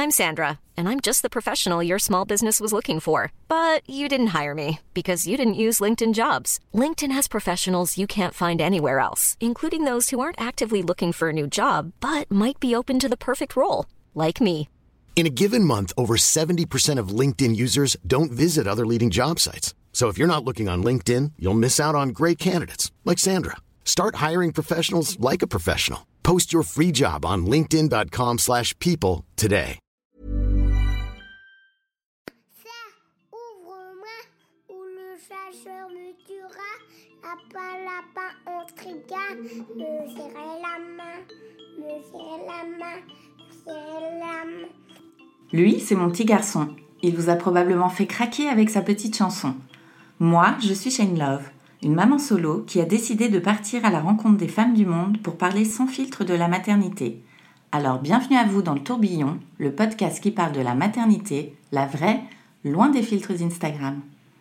I'm Sandra, and I'm just the professional your small business was looking for. But you didn't hire me because you didn't use LinkedIn Jobs. LinkedIn has professionals you can't find anywhere else, including those who aren't actively looking for a new job, but might be open to the perfect role, like me. In a given month, over 70% of LinkedIn users don't visit other leading job sites. So if you're not looking on LinkedIn, you'll miss out on great candidates like Sandra. Start hiring professionals like a professional. Post your free job on linkedin.com/people today. Ouvre-moi ou le chasseur me tuera. Lapin intriguant, me serrer la main, me serrer la main, me serrer la main. Lui, c'est mon petit garçon. Il vous a probablement fait craquer avec sa petite chanson. Moi, je suis Shane Love, une maman solo qui a décidé de partir à la rencontre des femmes du monde pour parler sans filtre de la maternité. Alors bienvenue à vous dans le Tourbillon, le podcast qui parle de la maternité, la vraie, loin des filtres Instagram.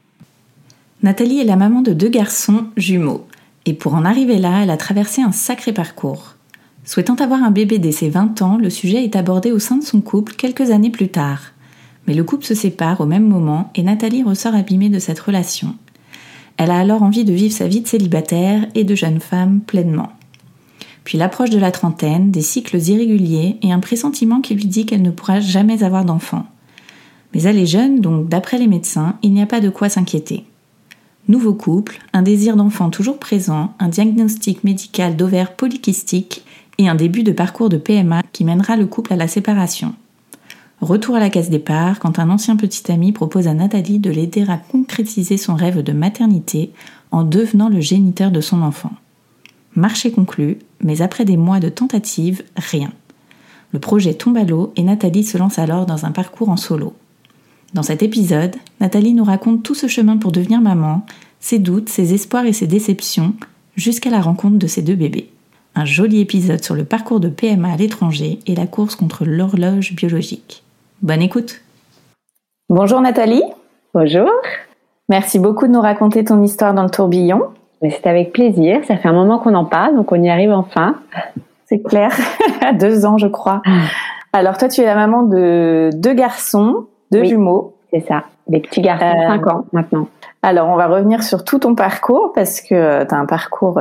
Nathalie est la maman de 2 garçons jumeaux. Et pour en arriver là, elle a traversé un sacré parcours. Souhaitant avoir un bébé dès ses 20 ans, le sujet est abordé au sein de son couple quelques années plus tard. Mais le couple se sépare au même moment et Nathalie ressort abîmée de cette relation. Elle a alors envie de vivre sa vie de célibataire et de jeune femme pleinement. Puis l'approche de la trentaine, des cycles irréguliers et un pressentiment qui lui dit qu'elle ne pourra jamais avoir d'enfant. Mais elle est jeune, donc d'après les médecins, il n'y a pas de quoi s'inquiéter. Nouveau couple, un désir d'enfant toujours présent, un diagnostic médical d'ovaire polykystique et un début de parcours de PMA qui mènera le couple à la séparation. Retour à la case départ quand un ancien petit ami propose à Nathalie de l'aider à concrétiser son rêve de maternité en devenant le géniteur de son enfant. Marché conclu, mais après des mois de tentatives, rien. Le projet tombe à l'eau et Nathalie se lance alors dans un parcours en solo. Dans cet épisode, Nathalie nous raconte tout ce chemin pour devenir maman, ses doutes, ses espoirs et ses déceptions, jusqu'à la rencontre de ses 2 bébés. Un joli épisode sur le parcours de PMA à l'étranger et la course contre l'horloge biologique. Bonne écoute. Bonjour Nathalie. Bonjour. Merci beaucoup de nous raconter ton histoire dans le tourbillon. Mais c'est avec plaisir, ça fait un moment qu'on en parle, donc on y arrive enfin. C'est clair, 2 ans je crois. Alors toi tu es la maman de 2 garçons, 2 jumeaux. C'est ça, des petits garçons de 5 ans maintenant. Alors on va revenir sur tout ton parcours parce que tu as un parcours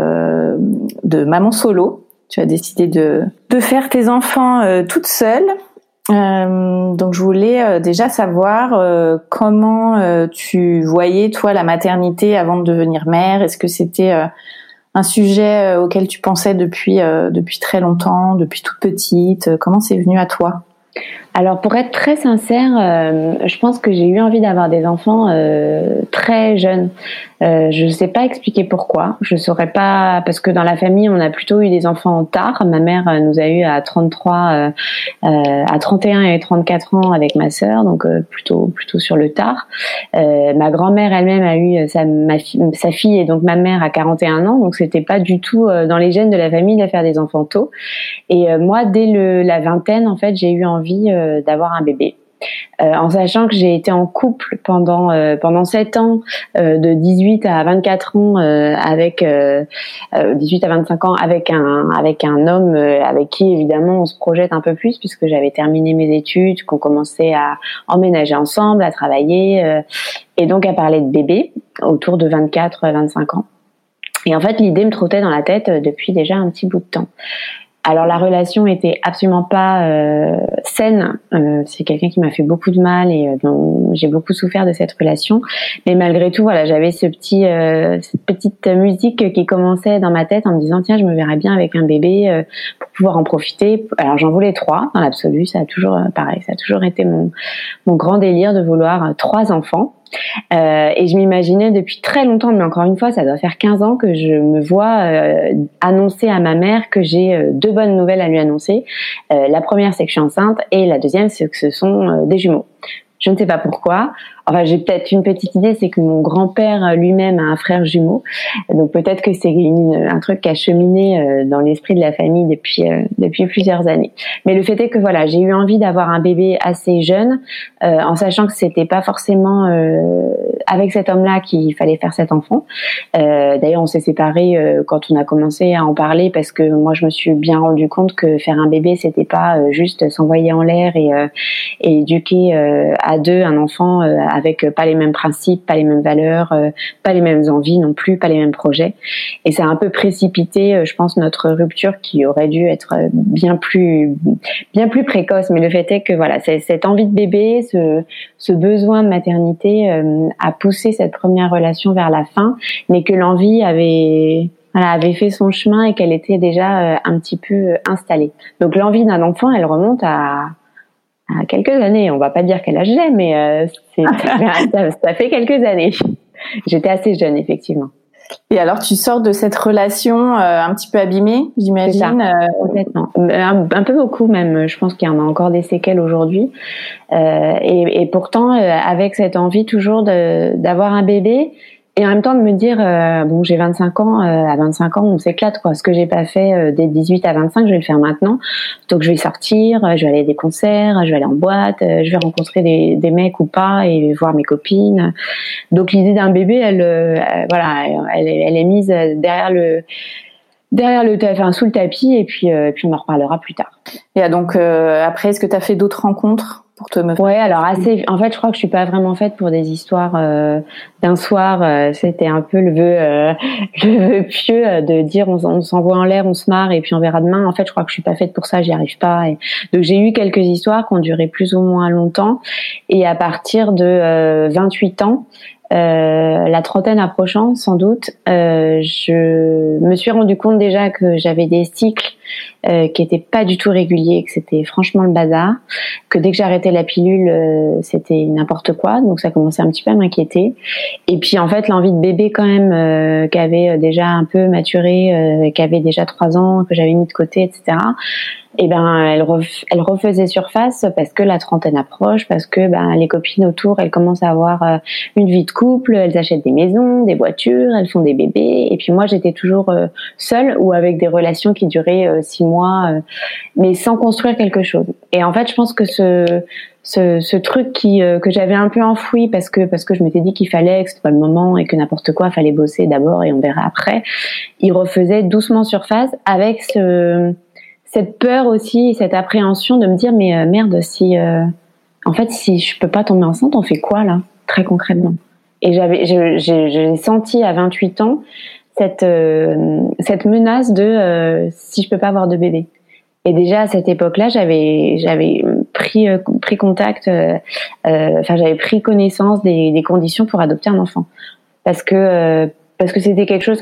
de maman solo. Tu as décidé de faire tes enfants toute seule. Donc je voulais déjà savoir comment tu voyais toi la maternité avant de devenir mère. Est-ce que c'était un sujet auquel tu pensais depuis très longtemps, depuis toute petite? Comment c'est venu à toi? Alors pour être très sincère, je pense que j'ai eu envie d'avoir des enfants très jeunes. Je ne sais pas expliquer pourquoi. Je saurais pas, parce que dans la famille on a plutôt eu des enfants tard. Ma mère nous a eu à 33, à 31 et 34 ans avec ma sœur, donc plutôt sur le tard. Ma grand-mère elle-même a eu sa fille et donc ma mère à 41 ans, donc c'était pas du tout dans les gènes de la famille de faire des enfants tôt. Et moi dès la vingtaine en fait j'ai eu envie d'avoir un bébé. En sachant que j'ai été en couple pendant 7 ans, de 18 à 24 ans avec 18 à 25 ans avec un homme avec qui évidemment on se projette un peu plus puisque j'avais terminé mes études, qu'on commençait à emménager ensemble, à travailler et donc à parler de bébé autour de 24-25 ans. Et en fait l'idée me trottait dans la tête depuis déjà un petit bout de temps. Alors la relation était absolument pas saine. C'est quelqu'un qui m'a fait beaucoup de mal et dont j'ai beaucoup souffert de cette relation. Mais malgré tout, voilà, j'avais cette petite musique qui commençait dans ma tête en me disant tiens, je me verrais bien avec un bébé pour pouvoir en profiter. Alors j'en voulais 3 dans l'absolu. Ça a toujours pareil, ça a toujours été mon grand délire de vouloir 3 enfants. Et je m'imaginais depuis très longtemps, mais encore une fois, ça doit faire 15 ans que je me vois annoncer à ma mère que j'ai 2 bonnes nouvelles à lui annoncer. La première, c'est que je suis enceinte, et la deuxième, c'est que ce sont des jumeaux. Je ne sais pas pourquoi. Enfin, j'ai peut-être une petite idée, c'est que mon grand-père lui-même a un frère jumeau. Donc peut-être que c'est un truc qui a cheminé dans l'esprit de la famille depuis plusieurs années. Mais le fait est que voilà, j'ai eu envie d'avoir un bébé assez jeune, en sachant que c'était pas forcément avec cet homme-là qu'il fallait faire cet enfant. D'ailleurs, on s'est séparés quand on a commencé à en parler, parce que moi, je me suis bien rendu compte que faire un bébé, c'était pas juste s'envoyer en l'air et éduquer à deux un enfant avec pas les mêmes principes, pas les mêmes valeurs, pas les mêmes envies non plus, pas les mêmes projets. Et ça a un peu précipité, je pense, notre rupture qui aurait dû être bien plus précoce. Mais le fait est que voilà, cette envie de bébé, ce besoin de maternité a poussé cette première relation vers la fin, mais que l'envie avait fait son chemin et qu'elle était déjà un petit peu installée. Donc l'envie d'un enfant, elle remonte à quelques années. On va pas dire quel âge j'ai, mais ça fait quelques années. J'étais assez jeune, effectivement. Et alors, tu sors de cette relation un petit peu abîmée, j'imagine. Complètement. Un peu beaucoup même. Je pense qu'il y en a encore des séquelles aujourd'hui. Et pourtant, avec cette envie toujours d'avoir un bébé, et en même temps de me dire, bon, j'ai 25 ans, à 25 ans, on s'éclate, quoi. Ce que j'ai pas fait dès 18 à 25, je vais le faire maintenant. Donc, je vais sortir, je vais aller à des concerts, je vais aller en boîte, je vais rencontrer des mecs ou pas et voir mes copines. Donc, l'idée d'un bébé, elle est mise sous le tapis, et puis on en reparlera plus tard. Et donc, après, est-ce que tu as fait d'autres rencontres? Ouais, alors en fait, je crois que je suis pas vraiment faite pour des histoires d'un soir. C'était un peu le vœu pieux de dire on s'envoie en l'air, on se marre et puis on verra demain. En fait, je crois que je suis pas faite pour ça, j'y arrive pas. Et donc j'ai eu quelques histoires qui ont duré plus ou moins longtemps, et à partir de 28 ans, la trentaine approchant sans doute, je me suis rendu compte déjà que j'avais des cycles qui étaient pas du tout réguliers, que c'était franchement le bazar, que dès que j'arrêtais la pilule, c'était n'importe quoi, donc ça commençait un petit peu à m'inquiéter. Et puis en fait, l'envie de bébé quand même, qui avait déjà un peu maturé, qui avait déjà 3 ans, que j'avais mis de côté, etc. Et elle refaisait surface parce que la trentaine approche, parce que les copines autour, elles commencent à avoir une vie de couple, elles achètent des maisons, des voitures, elles font des bébés, et puis moi j'étais toujours seule ou avec des relations qui duraient 6 mois, mais sans construire quelque chose. Et en fait, je pense que ce truc que j'avais un peu enfoui parce que je m'étais dit qu'il fallait, que c'était pas le moment et que n'importe quoi, fallait bosser d'abord et on verra après, il refaisait doucement surface avec cette peur aussi, cette appréhension de me dire mais merde, si je peux pas tomber enceinte, on fait quoi là, très concrètement? Et j'ai senti à 28 ans cette menace de si je peux pas avoir de bébé. Et déjà à cette époque-là, j'avais pris contact, j'avais pris connaissance des conditions pour adopter un enfant, parce que c'était quelque chose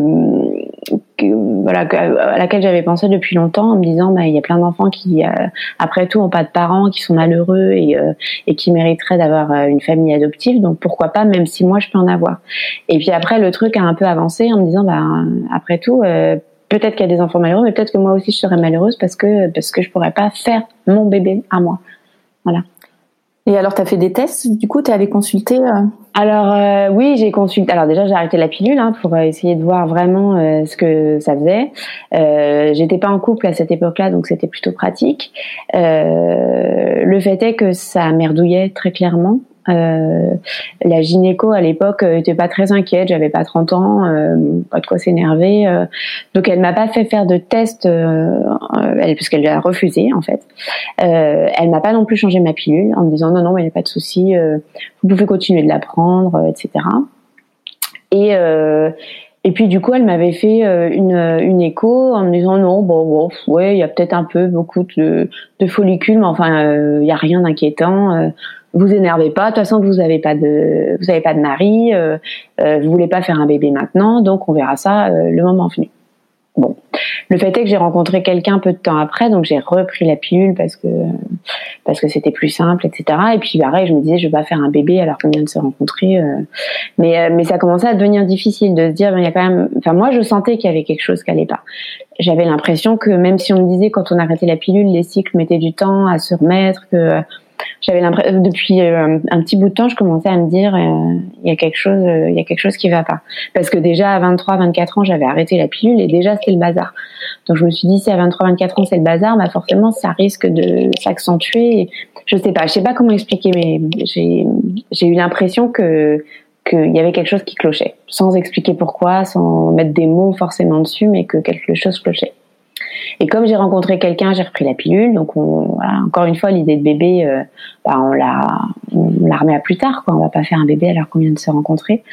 à laquelle j'avais pensé depuis longtemps, en me disant il y a plein d'enfants qui après tout ont pas de parents, qui sont malheureux et qui mériteraient d'avoir une famille adoptive, donc pourquoi pas, même si moi je peux en avoir. Et puis après le truc a un peu avancé en me disant après tout peut-être qu'il y a des enfants malheureux, mais peut-être que moi aussi je serais malheureuse parce que je pourrais pas faire mon bébé à moi. Voilà. Et alors, t'as fait des tests, du coup, t'es allée consulter Alors, oui, j'ai consulté. Alors déjà, j'ai arrêté la pilule pour essayer de voir vraiment ce que ça faisait. J'étais pas en couple à cette époque-là, donc c'était plutôt pratique. Le fait est que ça merdouillait très clairement. La gynéco à l'époque était pas très inquiète, j'avais pas 30 ans, pas de quoi s'énerver, donc elle m'a pas fait faire de test, puisqu'elle a refusé en fait. Elle m'a pas non plus changé ma pilule en me disant non, il n'y a pas de souci, vous pouvez continuer de la prendre, etc. Et puis du coup elle m'avait fait une écho en me disant non, ouais, il y a peut-être beaucoup de follicules, mais enfin il y a rien d'inquiétant. Vous énervez pas, de toute façon vous avez pas de mari, vous voulez pas faire un bébé maintenant, donc on verra ça le moment venu. Bon, le fait est que j'ai rencontré quelqu'un peu de temps après, donc j'ai repris la pilule parce que c'était plus simple, etc. Et puis pareil, je me disais je vais pas faire un bébé alors qu'on vient de se rencontrer, mais ça commençait à devenir difficile de se dire il y a quand même, enfin moi je sentais qu'il y avait quelque chose qui allait pas. J'avais l'impression que même si on me disait quand on arrêtait la pilule les cycles mettaient du temps à se remettre, que j'avais l'impression, depuis un petit bout de temps, je commençais à me dire, il y a quelque chose qui va pas. Parce que déjà, à 23, 24 ans, j'avais arrêté la pilule et déjà, c'était le bazar. Donc, je me suis dit, si à 23, 24 ans, c'est le bazar, bah, forcément, ça risque de s'accentuer. Je sais pas comment expliquer, mais j'ai eu l'impression qu'il y avait quelque chose qui clochait. Sans expliquer pourquoi, sans mettre des mots forcément dessus, mais que quelque chose clochait. Et comme j'ai rencontré quelqu'un, j'ai repris la pilule. Donc, voilà, encore une fois, l'idée de bébé, on la remet à plus tard, quoi. On va pas faire un bébé alors qu'on vient de se rencontrer.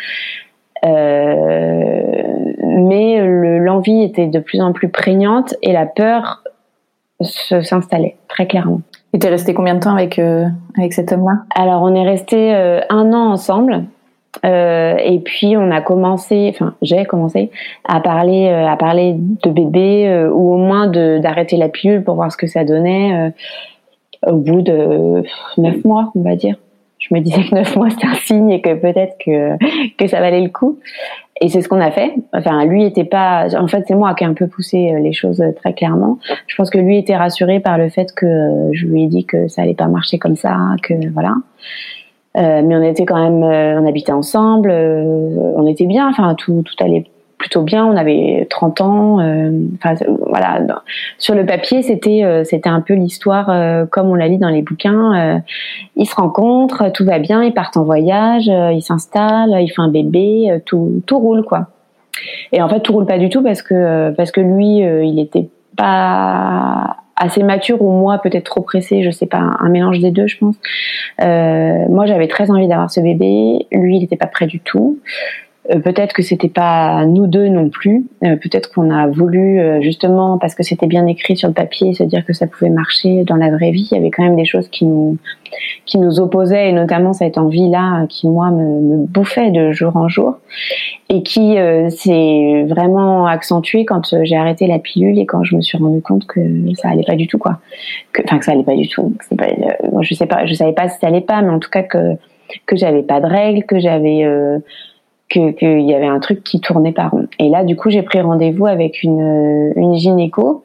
Mais l'envie était de plus en plus prégnante et la peur s'installait très clairement. Et t'es restée combien de temps avec cet homme-là ? Alors, on est resté 1 an ensemble. Et puis j'ai commencé à parler de bébé ou au moins d'arrêter la pilule pour voir ce que ça donnait au bout de 9 mois, on va dire. Je me disais que 9 mois c'était un signe et que peut-être que ça valait le coup. Et c'est ce qu'on a fait. Enfin, lui était pas. En fait, c'est moi qui ai un peu poussé les choses très clairement. Je pense que lui était rassuré par le fait que je lui ai dit que ça allait pas marcher comme ça, que voilà. Mais on était quand même, on habitait ensemble, on était bien, enfin tout allait plutôt bien, on avait 30 ans, enfin voilà. Sur le papier, c'était un peu l'histoire comme on la lit dans les bouquins. Ils se rencontrent, tout va bien, ils partent en voyage, ils s'installent, ils font un bébé, tout roule quoi. Et en fait, tout roule pas du tout parce que lui, il était pas assez mature ou moi peut-être trop pressée, je sais pas, un mélange des deux je pense. Moi j'avais très envie d'avoir ce bébé, lui il était pas prêt du tout. Peut-être que c'était pas nous deux non plus. Peut-être qu'on a voulu justement parce que c'était bien écrit sur le papier se dire que ça pouvait marcher dans la vraie vie. Il y avait quand même des choses qui nous opposaient et notamment cette envie-là qui moi me bouffait de jour en jour et qui s'est vraiment accentuée quand j'ai arrêté la pilule et quand je me suis rendu compte que ça allait pas du tout quoi. Que ça allait pas du tout. Je savais pas si ça allait pas, mais en tout cas que j'avais pas de règles, que j'avais qu'il y avait un truc qui tournait pas rond. Et là, du coup, j'ai pris rendez-vous avec une gynéco,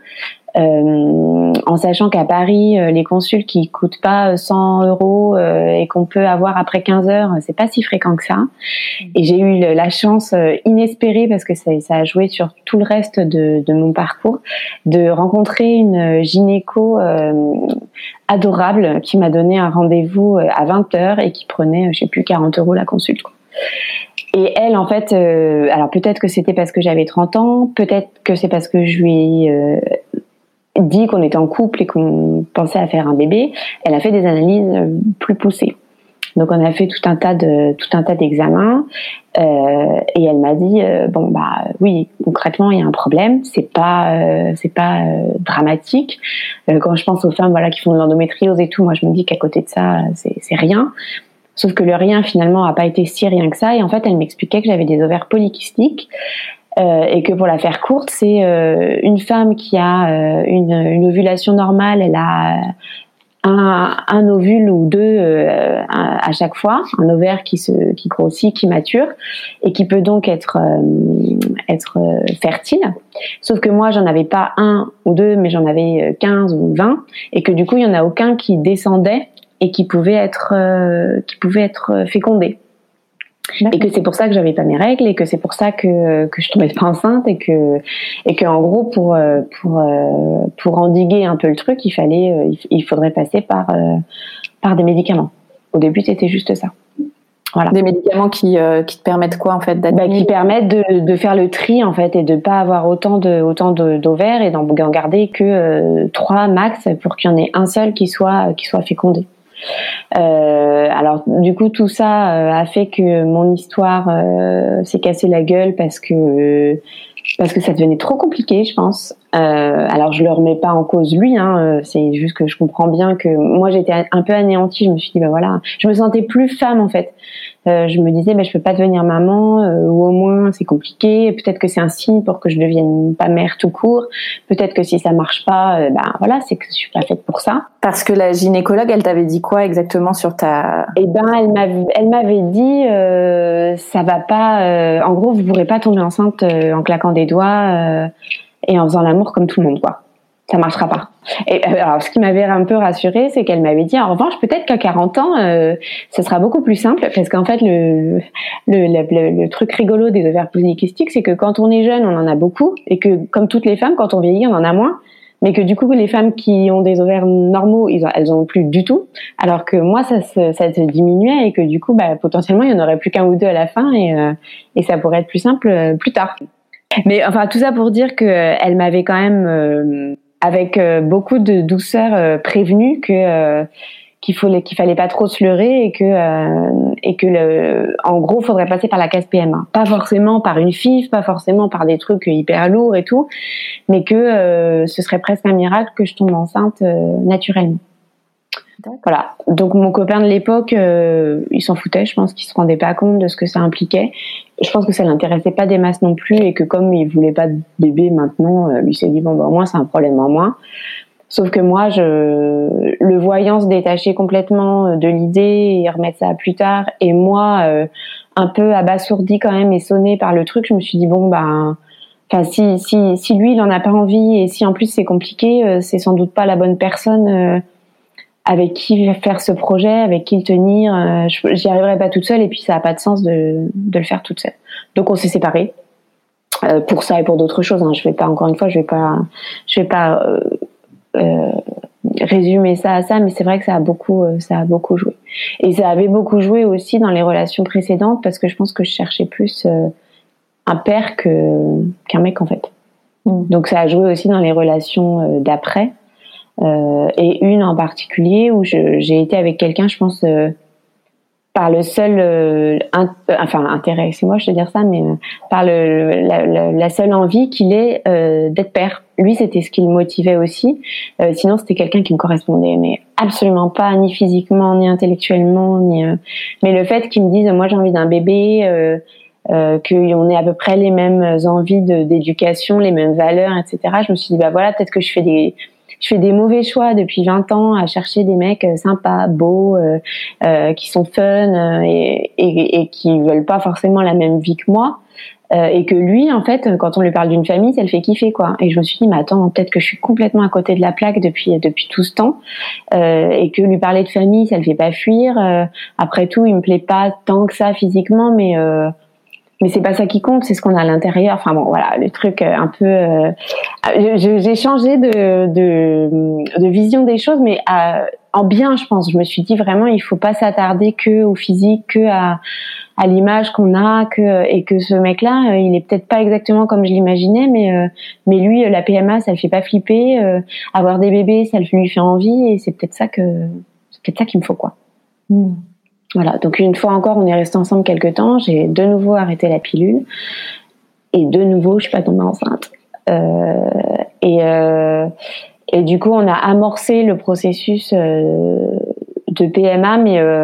en sachant qu'à Paris, les consultes qui coûtent pas 100 € et qu'on peut avoir après 15 heures, c'est pas si fréquent que ça. Et j'ai eu la chance inespérée, parce que ça a joué sur tout le reste de mon parcours, de rencontrer une gynéco adorable qui m'a donné un rendez-vous à 20 heures et qui prenait, je sais plus, 40 € la consulte, quoi. Et elle, en fait, alors peut-être que c'était parce que j'avais 30 ans, peut-être que c'est parce que je lui ai dit qu'on était en couple et qu'on pensait à faire un bébé. Elle a fait des analyses plus poussées. Donc on a fait tout un tas d'examens et elle m'a dit oui, concrètement il y a un problème, c'est pas dramatique. Quand je pense aux femmes qui font de l'endométriose et tout, moi je me dis qu'à côté de ça c'est rien. Sauf que le rien, finalement, a pas été si rien que ça. Et en fait, elle m'expliquait que j'avais des ovaires polykystiques et que pour la faire courte, c'est une femme qui a une ovulation normale, elle a un ovule ou deux à chaque fois, un ovaire qui grossit, qui mature et qui peut donc être fertile. Sauf que moi, j'en avais pas 1 ou 2, mais j'en avais 15 ou 20 et que du coup, il y en a aucun qui descendait et qui pouvait être fécondé. D'accord. Et que c'est pour ça que j'avais pas mes règles et que c'est pour ça que je tombais pas enceinte et que en gros pour endiguer un peu le truc, il faudrait passer par des médicaments. Au début, c'était juste ça. Voilà. Des médicaments qui te permettent quoi en fait qui permettent de faire le tri en fait et de pas avoir autant d'ovaires et d'en garder que 3 max pour qu'il y en ait un seul qui soit fécondé. Alors du coup tout ça a fait que mon histoire s'est cassée la gueule parce que ça devenait trop compliqué, je pense. Alors je le remets pas en cause lui, c'est juste que je comprends bien que moi j'étais un peu anéantie. Je me suis dit je me sentais plus femme en fait. Je me disais je peux pas devenir maman ou au moins c'est compliqué. Peut-être que c'est un signe pour que je devienne pas mère tout court. Peut-être que si ça marche pas, c'est que je suis pas faite pour ça. Parce que la gynécologue, elle t'avait dit quoi exactement sur ta... elle m'avait dit ça va pas. En gros, vous pourrez pas tomber enceinte en claquant des doigts et en faisant l'amour comme tout le monde, quoi. ça marchera pas. Et alors, ce qui m'avait un peu rassurée, c'est qu'elle m'avait dit, en revanche, peut-être qu'à 40 ans, ce sera beaucoup plus simple, parce qu'en fait, le truc rigolo des ovaires polykystiques, c'est que quand on est jeune, on en a beaucoup, et que, comme toutes les femmes, quand on vieillit, on en a moins, mais que du coup, les femmes qui ont des ovaires normaux, elles en ont plus du tout, alors que moi, ça se diminuait, et que du coup, potentiellement, il y en aurait plus qu'un ou deux à la fin, et ça pourrait être plus simple plus tard. Mais enfin, tout ça pour dire que elle m'avait quand même avec beaucoup de douceur prévenu qu'il fallait pas trop se leurrer et que en gros faudrait passer par la case PMA, pas forcément par une FIV, pas forcément par des trucs hyper lourds et tout, mais que ce serait presque un miracle que je tombe enceinte naturellement. Voilà. Donc mon copain de l'époque, il s'en foutait, je pense qu'il se rendait pas compte de ce que ça impliquait. Je pense que ça l'intéressait pas des masses non plus et que comme il voulait pas de bébé maintenant, lui s'est dit au moins c'est un problème en moins. Sauf que moi, le voyant se détacher complètement de l'idée et remettre ça à plus tard, et moi un peu abasourdie quand même et sonnée par le truc, je me suis dit si lui il en a pas envie et si en plus c'est compliqué, c'est sans doute pas la bonne personne avec qui faire ce projet, avec qui le tenir. J'y arriverai pas toute seule et puis ça a pas de sens de le faire toute seule. Donc on s'est séparés pour ça et pour d'autres choses. Je vais pas résumer ça à ça, mais c'est vrai que ça a beaucoup joué. Et ça avait beaucoup joué aussi dans les relations précédentes parce que je pense que je cherchais plus un père qu'un mec en fait. Donc ça a joué aussi dans les relations d'après. Et une en particulier où j'ai été avec quelqu'un, je pense, par le seul intérêt, c'est moi je veux dire ça, mais par la seule envie qu'il ait d'être père. Lui, c'était ce qui le motivait aussi. Sinon, c'était quelqu'un qui me correspondait, mais absolument pas, ni physiquement, ni intellectuellement, mais le fait qu'il me dise, moi j'ai envie d'un bébé, qu'on ait à peu près les mêmes envies d'éducation, les mêmes valeurs, etc. Je me suis dit, peut-être que je fais des mauvais choix depuis 20 ans à chercher des mecs sympas, beaux, qui sont fun et qui veulent pas forcément la même vie que moi. Et que lui, en fait, quand on lui parle d'une famille, ça le fait kiffer, quoi. Et je me suis dit, mais attends, peut-être que je suis complètement à côté de la plaque depuis tout ce temps, et que lui parler de famille, ça le fait pas fuir. Après tout, il me plaît pas tant que ça physiquement, mais c'est pas ça qui compte, c'est ce qu'on a à l'intérieur. Enfin bon, voilà, le truc un peu. J'ai changé de vision des choses, mais en bien, je pense. Je me suis dit vraiment, il faut pas s'attarder que au physique, que à l'image qu'on a, et que ce mec-là, il est peut-être pas exactement comme je l'imaginais, mais lui, la PMA, ça le fait pas flipper. Avoir des bébés, ça lui fait envie, et c'est peut-être ça qu'il me faut, quoi. Voilà, donc une fois encore, on est restés ensemble quelques temps. J'ai de nouveau arrêté la pilule. Et de nouveau, je suis pas tombée enceinte. Et du coup, on a amorcé le processus de PMA,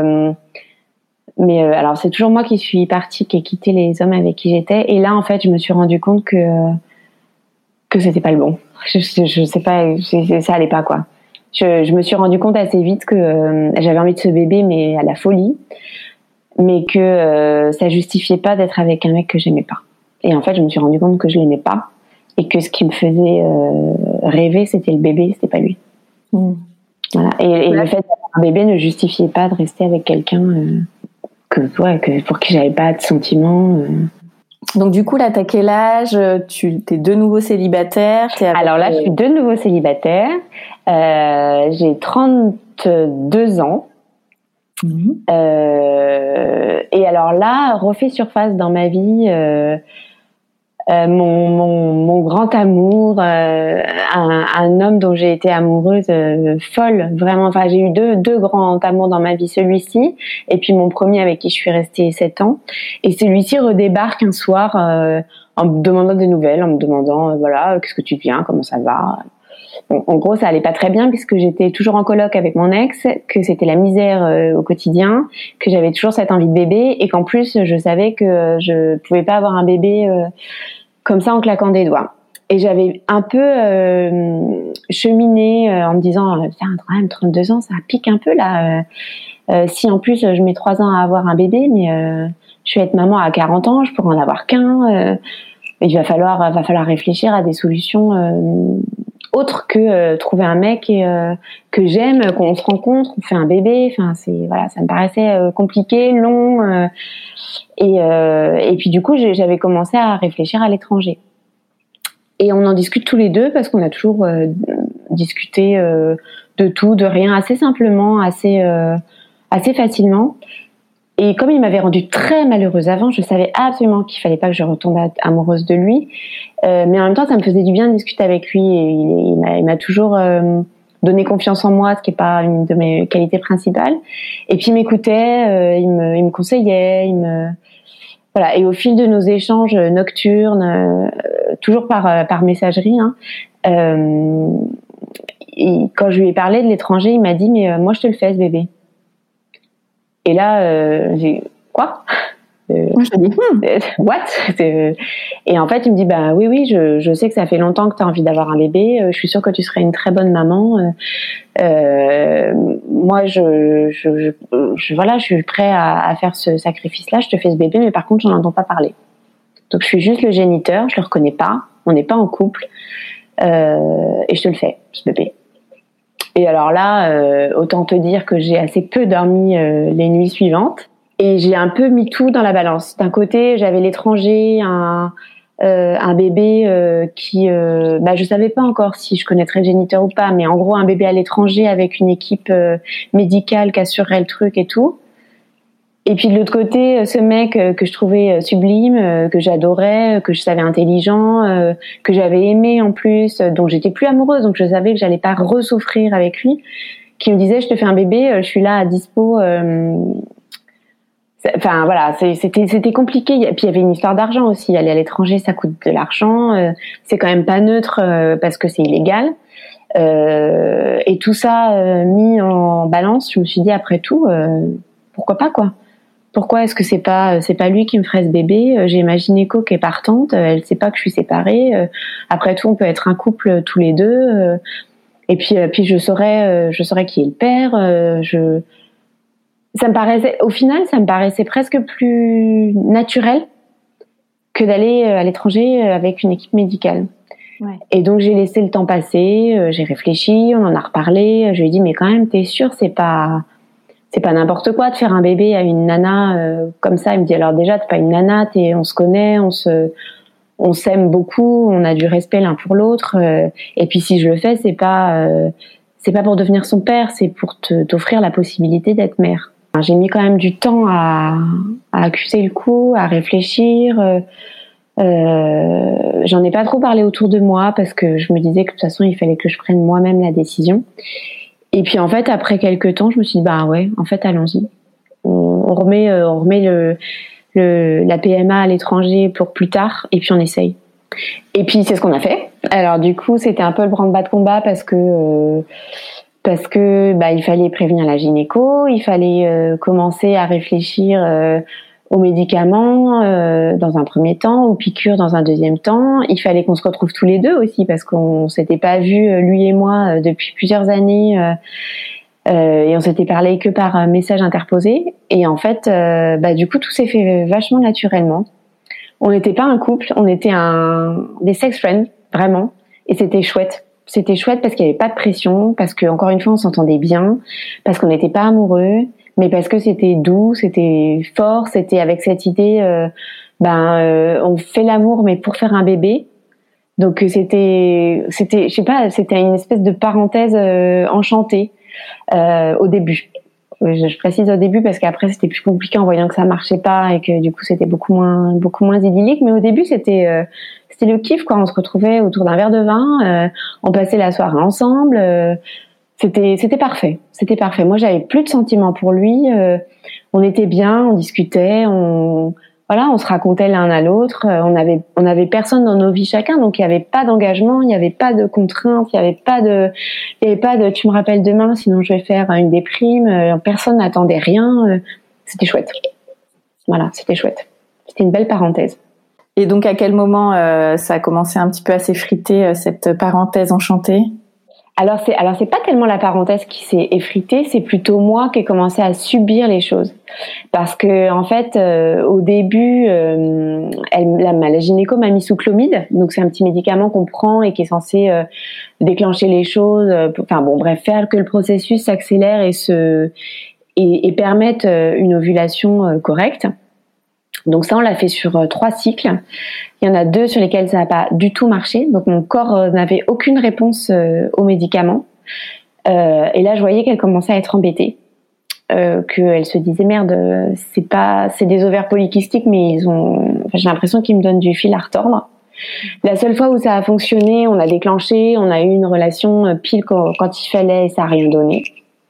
mais alors c'est toujours moi qui suis partie, qui ai quitté les hommes avec qui j'étais. Et là, en fait, je me suis rendu compte que c'était pas le bon. Je sais pas, ça allait pas, quoi. Je me suis rendu compte assez vite que j'avais envie de ce bébé, mais à la folie, mais que ça justifiait pas d'être avec un mec que j'aimais pas. Et en fait, je me suis rendu compte que je l'aimais pas et que ce qui me faisait rêver, c'était le bébé, c'était pas lui. Voilà. Et le fait d'avoir un bébé ne justifiait pas de rester avec quelqu'un pour qui j'avais pas de sentiments. Donc du coup là, t'as quel âge? T'es de nouveau célibataire? Alors là, je suis de nouveau célibataire. J'ai 32 ans. Et alors là, refait surface dans ma vie mon grand amour, un homme dont j'ai été amoureuse folle, vraiment. Enfin, j'ai eu deux grands amours dans ma vie, celui-ci et puis mon premier avec qui je suis restée 7 ans. Et celui-ci redébarque un soir en me demandant des nouvelles, en me demandant voilà, qu'est-ce que tu deviens, comment ça va. Bon, en gros, ça allait pas très bien puisque j'étais toujours en coloc avec mon ex, que c'était la misère au quotidien, que j'avais toujours cette envie de bébé et qu'en plus je savais que je pouvais pas avoir un bébé comme ça en claquant des doigts. Et j'avais un peu cheminé en me disant quand même 32 ans, ça pique un peu là. Si en plus je mets 3 ans à avoir un bébé, mais je vais être maman à 40 ans, je pourrais en avoir qu'un. Il va falloir réfléchir à des solutions autre que trouver un mec que j'aime, qu'on se rencontre, qu'on fait un bébé. Enfin, ça me paraissait compliqué, long. Et puis du coup, j'avais commencé à réfléchir à l'étranger. Et on en discute tous les deux parce qu'on a toujours discuté de tout, de rien, assez simplement, assez facilement. Et comme il m'avait rendue très malheureuse avant, je savais absolument qu'il fallait pas que je retombe amoureuse de lui. Mais en même temps, ça me faisait du bien de discuter avec lui. Et il m'a toujours donné confiance en moi, ce qui est pas une de mes qualités principales. Et puis il m'écoutait, il me conseillait, voilà. Et au fil de nos échanges nocturnes, toujours par messagerie, et quand je lui ai parlé de l'étranger, il m'a dit mais moi je te le fais ce bébé. Et là j'ai quoi moi je dis what. Et en fait il me dit bah oui je sais que ça fait longtemps que tu as envie d'avoir un bébé, je suis sûre que tu serais une très bonne maman. Moi je suis prêt à faire ce sacrifice là, je te fais ce bébé, mais par contre j'en entends pas parler. Donc je suis juste le géniteur, je le reconnais pas, on n'est pas en couple, et je te le fais ce bébé. Et alors là, autant te dire que j'ai assez peu dormi les nuits suivantes. Et j'ai un peu mis tout dans la balance. D'un côté, j'avais l'étranger, un bébé qui... je savais pas encore si je connaîtrais le géniteur ou pas, mais en gros, un bébé à l'étranger avec une équipe médicale qui assurerait le truc et tout. Et puis de l'autre côté, ce mec que je trouvais sublime, que j'adorais, que je savais intelligent, que j'avais aimé en plus, dont j'étais plus amoureuse, donc je savais que j'allais pas ressouffrir avec lui, qui me disait je te fais un bébé, je suis là à dispo. Enfin voilà, c'était compliqué. Et puis il y avait une histoire d'argent aussi. Aller à l'étranger, ça coûte de l'argent. C'est quand même pas neutre parce que c'est illégal. Et tout ça mis en balance, je me suis dit après tout, pourquoi pas quoi. Pourquoi est-ce que c'est pas lui qui me ferait ce bébé? J'ai ma gynéco qui est partante, elle sait pas que je suis séparée. Après tout, on peut être un couple tous les deux. Et puis je saurais qui est le père. Au final, ça me paraissait presque plus naturel que d'aller à l'étranger avec une équipe médicale. Ouais. Et donc j'ai laissé le temps passer, j'ai réfléchi, on en a reparlé. Je lui ai dit mais quand même, t'es sûre c'est pas n'importe quoi de faire un bébé à une nana comme ça. Il me dit alors déjà t'es pas une nana, on se connaît, on s'aime beaucoup, on a du respect l'un pour l'autre. Et puis si je le fais, c'est pas pour devenir son père, c'est pour t'offrir la possibilité d'être mère. J'ai mis quand même du temps à accuser le coup, à réfléchir. J'en ai pas trop parlé autour de moi parce que je me disais que de toute façon il fallait que je prenne moi-même la décision. Et puis en fait après quelques temps je me suis dit bah ouais en fait allons-y, on remet la PMA à l'étranger pour plus tard et puis on essaye. Et puis c'est ce qu'on a fait. Alors du coup c'était un peu le branle-bas de combat parce que il fallait prévenir la gynéco, il fallait commencer à réfléchir aux médicaments dans un premier temps, aux piqûres dans un deuxième temps. Il fallait qu'on se retrouve tous les deux aussi parce qu'on s'était pas vus lui et moi depuis plusieurs années et on s'était parlé que par message interposé. Et en fait, du coup, tout s'est fait vachement naturellement. On n'était pas un couple, on était des sex friends vraiment, et c'était chouette. C'était chouette parce qu'il n'y avait pas de pression, parce que encore une fois on s'entendait bien, parce qu'on n'était pas amoureux, mais parce que c'était doux, c'était fort, c'était avec cette idée, on fait l'amour mais pour faire un bébé. Donc c'était, je sais pas, c'était une espèce de parenthèse enchantée au début. Je précise au début parce qu'après c'était plus compliqué en voyant que ça marchait pas et que du coup c'était beaucoup moins idyllique. Mais au début c'était le kiff quoi. On se retrouvait autour d'un verre de vin, on passait la soirée ensemble. C'était parfait. C'était parfait. Moi j'avais plus de sentiments pour lui. On était bien, on discutait, on se racontait l'un à l'autre. On avait personne dans nos vies chacun, donc il y avait pas d'engagement, il y avait pas de contraintes, il y avait pas de tu me rappelles demain sinon je vais faire une déprime. Personne n'attendait rien. C'était chouette. Voilà, c'était chouette. C'était une belle parenthèse. Et donc à quel moment ça a commencé un petit peu à s'effriter cette parenthèse enchantée? Alors c'est pas tellement la parenthèse qui s'est effritée, c'est plutôt moi qui ai commencé à subir les choses. Parce que en fait, au début, la gynéco m'a mis sous clomide, donc c'est un petit médicament qu'on prend et qui est censé déclencher les choses, faire que le processus s'accélère et permette une ovulation correcte. Donc ça, on l'a fait sur 3 cycles. Il y en a 2 sur lesquels ça n'a pas du tout marché. Donc mon corps n'avait aucune réponse aux médicaments. Et là, je voyais qu'elle commençait à être embêtée. Qu'elle se disait merde, c'est des ovaires polykystiques, mais j'ai l'impression qu'ils me donnent du fil à retordre. La seule fois où ça a fonctionné, on a déclenché, on a eu une relation pile quand il fallait et ça n'a rien donné.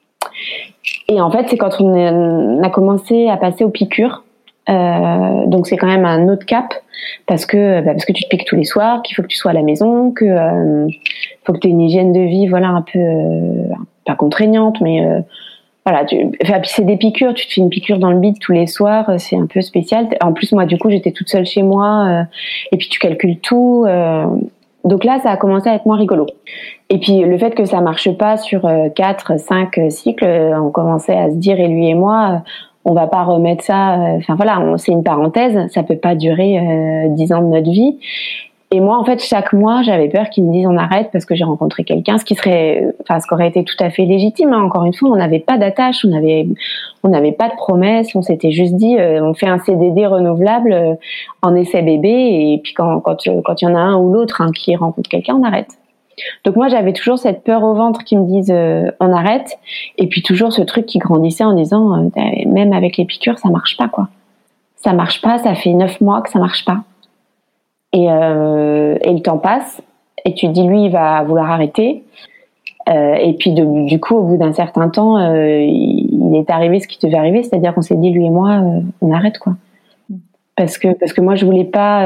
Et en fait, c'est quand on a commencé à passer aux piqûres. Donc c'est quand même un autre cap parce que tu te piques tous les soirs, qu'il faut que tu sois à la maison, que faut que tu aies une hygiène de vie un peu pas contraignante, mais puis c'est des piqûres, tu te fais une piqûre dans le bide tous les soirs, c'est un peu spécial. En plus moi du coup j'étais toute seule chez moi et puis tu calcules tout, donc là ça a commencé à être moins rigolo. Et puis le fait que ça marche pas sur 4-5 cycles, on commençait à se dire, et lui et moi, on va pas remettre ça, c'est une parenthèse, ça peut pas durer 10 ans de notre vie. Et moi, en fait, chaque mois, j'avais peur qu'ils me disent on arrête parce que j'ai rencontré quelqu'un, ce qui aurait été tout à fait légitime, hein. Encore une fois, on n'avait pas d'attache, on n'avait pas de promesse, on s'était juste dit on fait un CDD renouvelable en essai bébé, et puis quand il y en a un ou l'autre qui rencontre quelqu'un, on arrête. Donc moi j'avais toujours cette peur au ventre qui me dise on arrête, et puis toujours ce truc qui grandissait en disant même avec les piqûres ça marche pas quoi. Ça marche pas, ça fait 9 mois que ça marche pas. Et le temps passe et tu te dis lui il va vouloir arrêter. Et puis du coup au bout d'un certain temps il est arrivé ce qui devait arriver, c'est-à-dire qu'on s'est dit lui et moi on arrête quoi. Parce que moi je voulais pas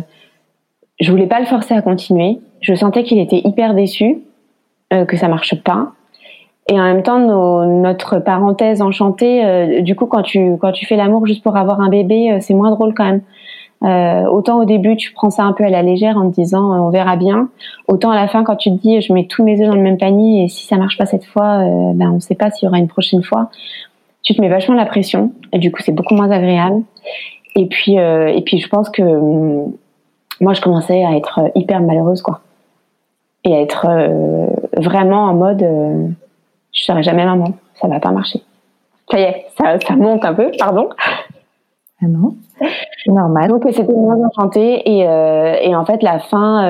le forcer à continuer. Je sentais qu'il était hyper déçu, que ça marche pas. Et en même temps, notre parenthèse enchantée, du coup, quand tu fais l'amour juste pour avoir un bébé, c'est moins drôle quand même. Autant au début, tu prends ça un peu à la légère en te disant on verra bien. Autant à la fin, quand tu te dis je mets tous mes œufs dans le même panier et si ça marche pas cette fois, on sait pas s'il y aura une prochaine fois. Tu te mets vachement la pression et du coup, c'est beaucoup moins agréable. Et puis je pense que moi, je commençais à être hyper malheureuse, quoi. Et à être vraiment en mode je serai jamais maman, ça va pas marcher. Ça y est, ça monte un peu, pardon. Ah non, c'est normal. Donc c'était moins enchanté et en fait la fin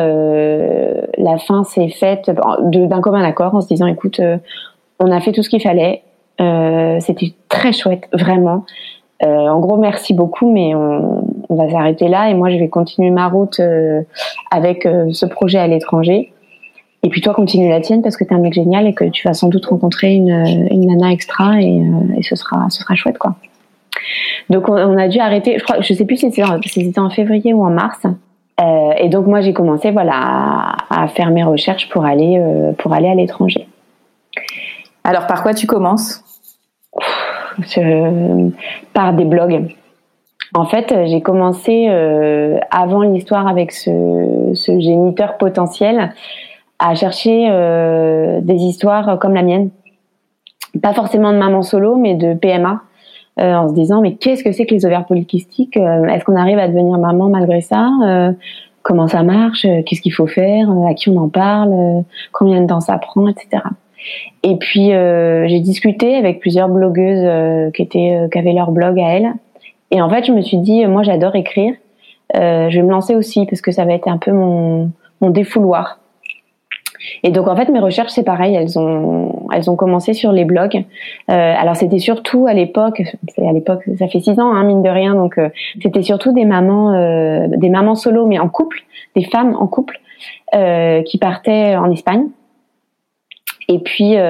s'est faite d'un commun accord en se disant écoute, on a fait tout ce qu'il fallait, c'était très chouette, vraiment. En gros, merci beaucoup, mais on va s'arrêter là et moi je vais continuer ma route avec ce projet à l'étranger. Et puis toi, continue la tienne parce que t'es un mec génial et que tu vas sans doute rencontrer une nana extra et ce sera chouette quoi. Donc on a dû arrêter. Je sais plus si c'était en février ou en mars. Et donc moi j'ai commencé à faire mes recherches pour aller à l'étranger. Alors par quoi tu commences ? Par des blogs. En fait, j'ai commencé avant l'histoire avec ce géniteur potentiel à chercher des histoires comme la mienne. Pas forcément de maman solo, mais de PMA, en se disant mais qu'est-ce que c'est que les ovaires polykystiques ? Est-ce qu'on arrive à devenir maman malgré ça ? Comment ça marche ? Qu'est-ce qu'il faut faire ? À qui on en parle ? Combien de temps ça prend, etc. Et puis j'ai discuté avec plusieurs blogueuses qui avaient leur blog à elles. Et en fait, je me suis dit moi j'adore écrire. Je vais me lancer aussi parce que ça va être un peu mon défouloir. Et donc en fait mes recherches c'est pareil, elles ont commencé sur les blogs. Alors c'était surtout à l'époque, ça fait 6 ans mine de rien, donc c'était surtout des mamans solo mais en couple, des femmes en couple qui partaient en Espagne. Et puis il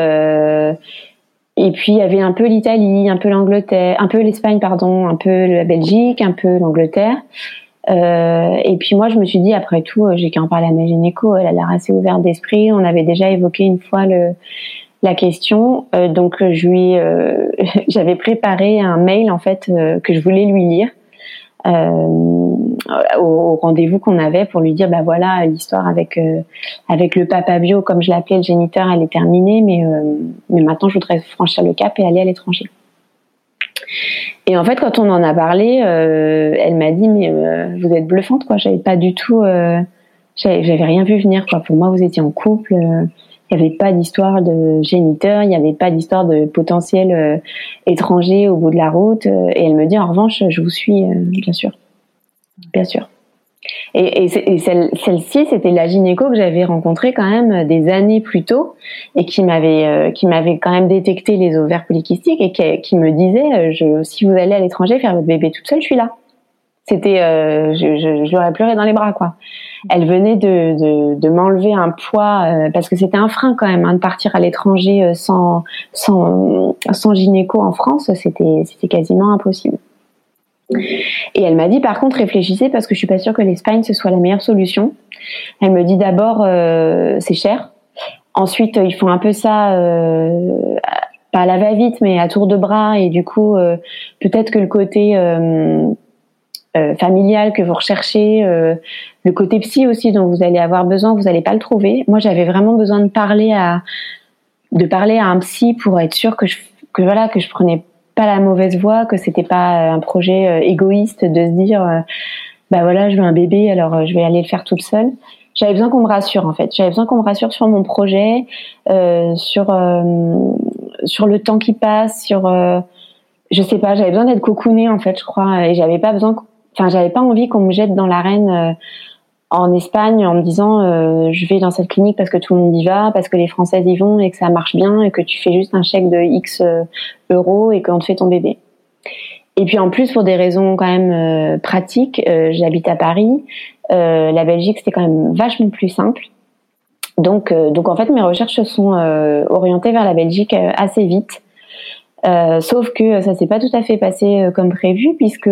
y avait un peu l'Italie, un peu l'Angleterre, un peu l'Espagne pardon, un peu la Belgique, un peu l'Angleterre. Et puis moi je me suis dit après tout j'ai qu'à en parler à ma gynéco, elle a l'air assez ouverte d'esprit, on avait déjà évoqué une fois la question, donc j'avais préparé un mail en fait que je voulais lui lire au rendez-vous qu'on avait pour lui dire bah voilà, l'histoire avec le papa bio, comme je l'appelais, le géniteur, elle est terminée, mais maintenant je voudrais franchir le cap et aller à l'étranger. Et en fait, quand on en a parlé, elle m'a dit mais vous êtes bluffante quoi, j'avais pas du tout, j'avais rien vu venir quoi. Pour moi, vous étiez en couple, il n'y avait pas d'histoire de géniteur, il n'y avait pas d'histoire de potentiel étranger au bout de la route. Et elle me dit en revanche, je vous suis, bien sûr, bien sûr. Et celle-ci, c'était la gynéco que j'avais rencontrée quand même des années plus tôt et qui m'avait quand même détecté les ovaires polykystiques et qui me disait si vous allez à l'étranger faire votre bébé toute seule, je suis là. C'était je l'aurais pleuré dans les bras quoi. Elle venait de m'enlever un poids parce que c'était un frein quand même de partir à l'étranger sans gynéco en France, c'était quasiment impossible. Et elle m'a dit par contre réfléchissez parce que je suis pas sûre que l'Espagne ce soit la meilleure solution. Elle me dit d'abord c'est cher. Ensuite ils font un peu ça pas à la va-vite mais à tour de bras et du coup peut-être que le côté familial que vous recherchez, le côté psy aussi dont vous allez avoir besoin, vous n'allez pas le trouver. Moi, j'avais vraiment besoin de parler à un psy pour être sûre que je prenais pas la mauvaise voie, que c'était pas un projet égoïste de se dire bah voilà, je veux un bébé, alors je vais aller le faire toute seule. J'avais besoin qu'on me rassure en fait. J'avais besoin qu'on me rassure sur mon projet, sur le temps qui passe, sur je sais pas, j'avais besoin d'être cocoonée en fait, je crois, et j'avais pas envie qu'on me jette dans l'arène en Espagne en me disant je vais dans cette clinique parce que tout le monde y va, parce que les Françaises y vont et que ça marche bien et que tu fais juste un chèque de X euros et qu'on te fait ton bébé. Et puis en plus pour des raisons quand même pratiques, j'habite à Paris, la Belgique c'était quand même vachement plus simple. Donc en fait mes recherches se sont orientées vers la Belgique assez vite. Sauf que ça s'est pas tout à fait passé comme prévu puisque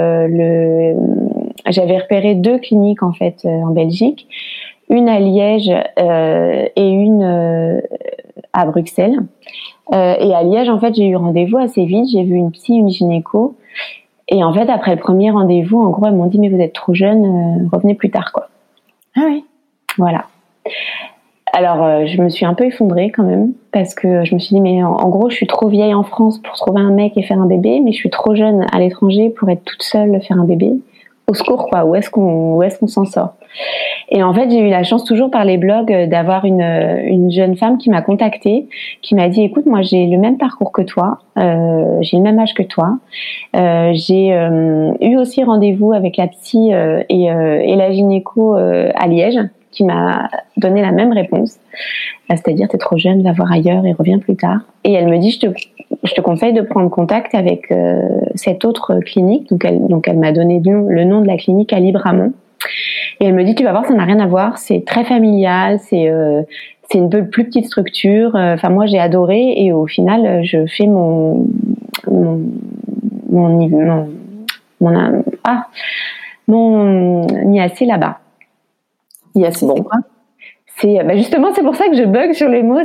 j'avais repéré 2 cliniques en fait en Belgique, une à Liège et une à Bruxelles. Et à Liège en fait j'ai eu rendez-vous assez vite, j'ai vu une psy, une gynéco et en fait après le premier rendez-vous en gros elles m'ont dit mais vous êtes trop jeune, revenez plus tard quoi. Ah oui. Voilà. Alors, je me suis un peu effondrée quand même, parce que je me suis dit, mais en gros, je suis trop vieille en France pour trouver un mec et faire un bébé, mais je suis trop jeune à l'étranger pour être toute seule faire un bébé. Au secours, quoi, où est-ce qu'on s'en sort? Et en fait, j'ai eu la chance, toujours par les blogs, d'avoir une jeune femme qui m'a contactée, qui m'a dit, écoute, moi, j'ai le même parcours que toi, j'ai le même âge que toi, j'ai eu aussi rendez-vous avec la psy et la gynéco à Liège, qui m'a donné la même réponse, c'est-à-dire t'es trop jeune, va voir ailleurs et reviens plus tard. Et elle me dit je te conseille de prendre contact avec cette autre clinique. Donc elle m'a donné le nom de la clinique à Libramont. Et elle me dit tu vas voir, ça n'a rien à voir, c'est très familial, c'est une peu plus petite structure. Enfin moi j'ai adoré et au final je fais mon IAC là-bas. IAC, bon. C'est justement c'est pour ça que je bug sur les mots.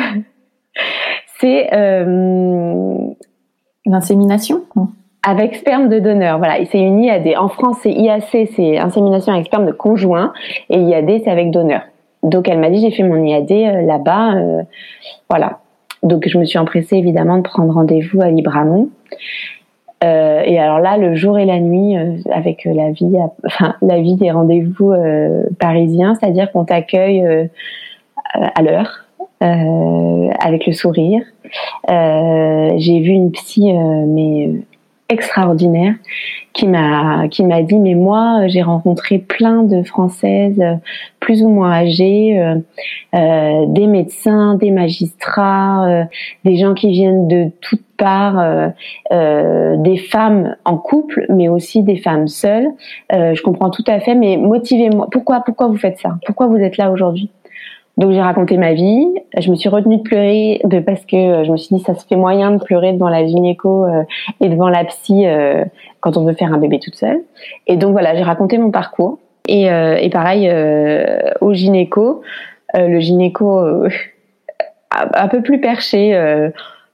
C'est l'insémination avec sperme de donneur. Voilà, et c'est une IAD. En France, c'est IAC, c'est insémination avec sperme de conjoint, et IAD c'est avec donneur. Donc elle m'a dit j'ai fait mon IAD là-bas, voilà. Donc je me suis empressée évidemment de prendre rendez-vous à Libramont. Et alors là, le jour et la nuit, avec la vie des rendez-vous parisiens, c'est-à-dire qu'on t'accueille à l'heure, avec le sourire. J'ai vu une psy mais extraordinaire qui m'a dit mais moi j'ai rencontré plein de Françaises plus ou moins âgées, des médecins, des magistrats, des gens qui viennent de toutes parts, des femmes en couple mais aussi des femmes seules. Je comprends tout à fait, mais motivez-moi. Pourquoi vous faites ça? Pourquoi vous êtes là aujourd'hui? Donc j'ai raconté ma vie, je me suis retenue de pleurer parce que je me suis dit ça se fait moyen de pleurer devant la gynéco et devant la psy quand on veut faire un bébé toute seule. Et donc voilà, j'ai raconté mon parcours et pareil au gynéco, le gynéco un peu plus perché,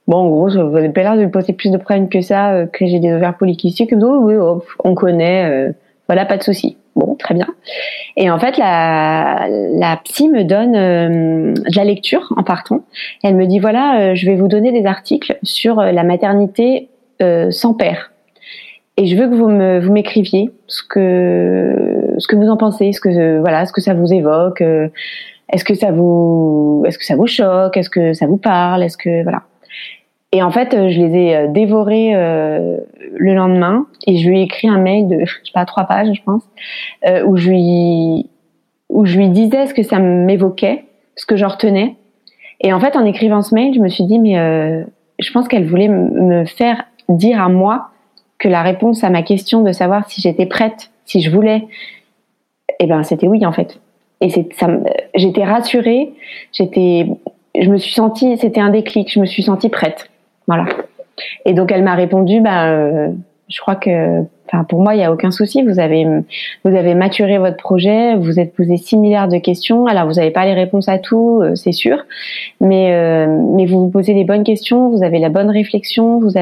Bon, en gros, vous n'avez pas l'air de me poser plus de problèmes que ça, que j'ai des ovaires polykystiques. Oui, on connaît, voilà, pas de souci. Bon, très bien. Et en fait, la psy me donne de la lecture en partant. Elle me dit, voilà, je vais vous donner des articles sur la maternité sans père. Et je veux que vous m'écriviez ce que vous en pensez, ce que ça vous évoque, est-ce que ça vous choque, est-ce que ça vous parle, voilà. Et en fait, je les ai dévorés le lendemain et je lui ai écrit un mail de, je sais pas, 3 pages, je pense, où je lui disais ce que ça m'évoquait, ce que j'en retenais. Et en fait, en écrivant ce mail, je me suis dit, mais je pense qu'elle voulait me faire dire à moi que la réponse à ma question de savoir si j'étais prête, si je voulais, eh ben, c'était oui, en fait. Et j'étais rassurée, je me suis sentie, c'était un déclic, je me suis sentie prête. Voilà. Et donc elle m'a répondu, je crois que, pour moi il y a aucun souci. Vous avez maturé votre projet, vous êtes posé 6 milliards de questions. Alors vous n'avez pas les réponses à tout, c'est sûr, mais vous vous posez les bonnes questions, vous avez la bonne réflexion, vous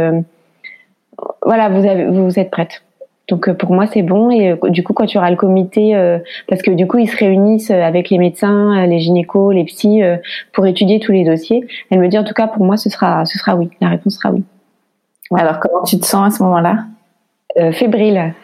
êtes prête. Donc pour moi c'est bon. Et du coup quand tu auras le comité, parce que du coup ils se réunissent avec les médecins, les gynécos, les psys pour étudier tous les dossiers. Elle me dit en tout cas pour moi ce sera oui. La réponse sera oui. Ouais. Alors comment tu te sens à ce moment-là? Fébrile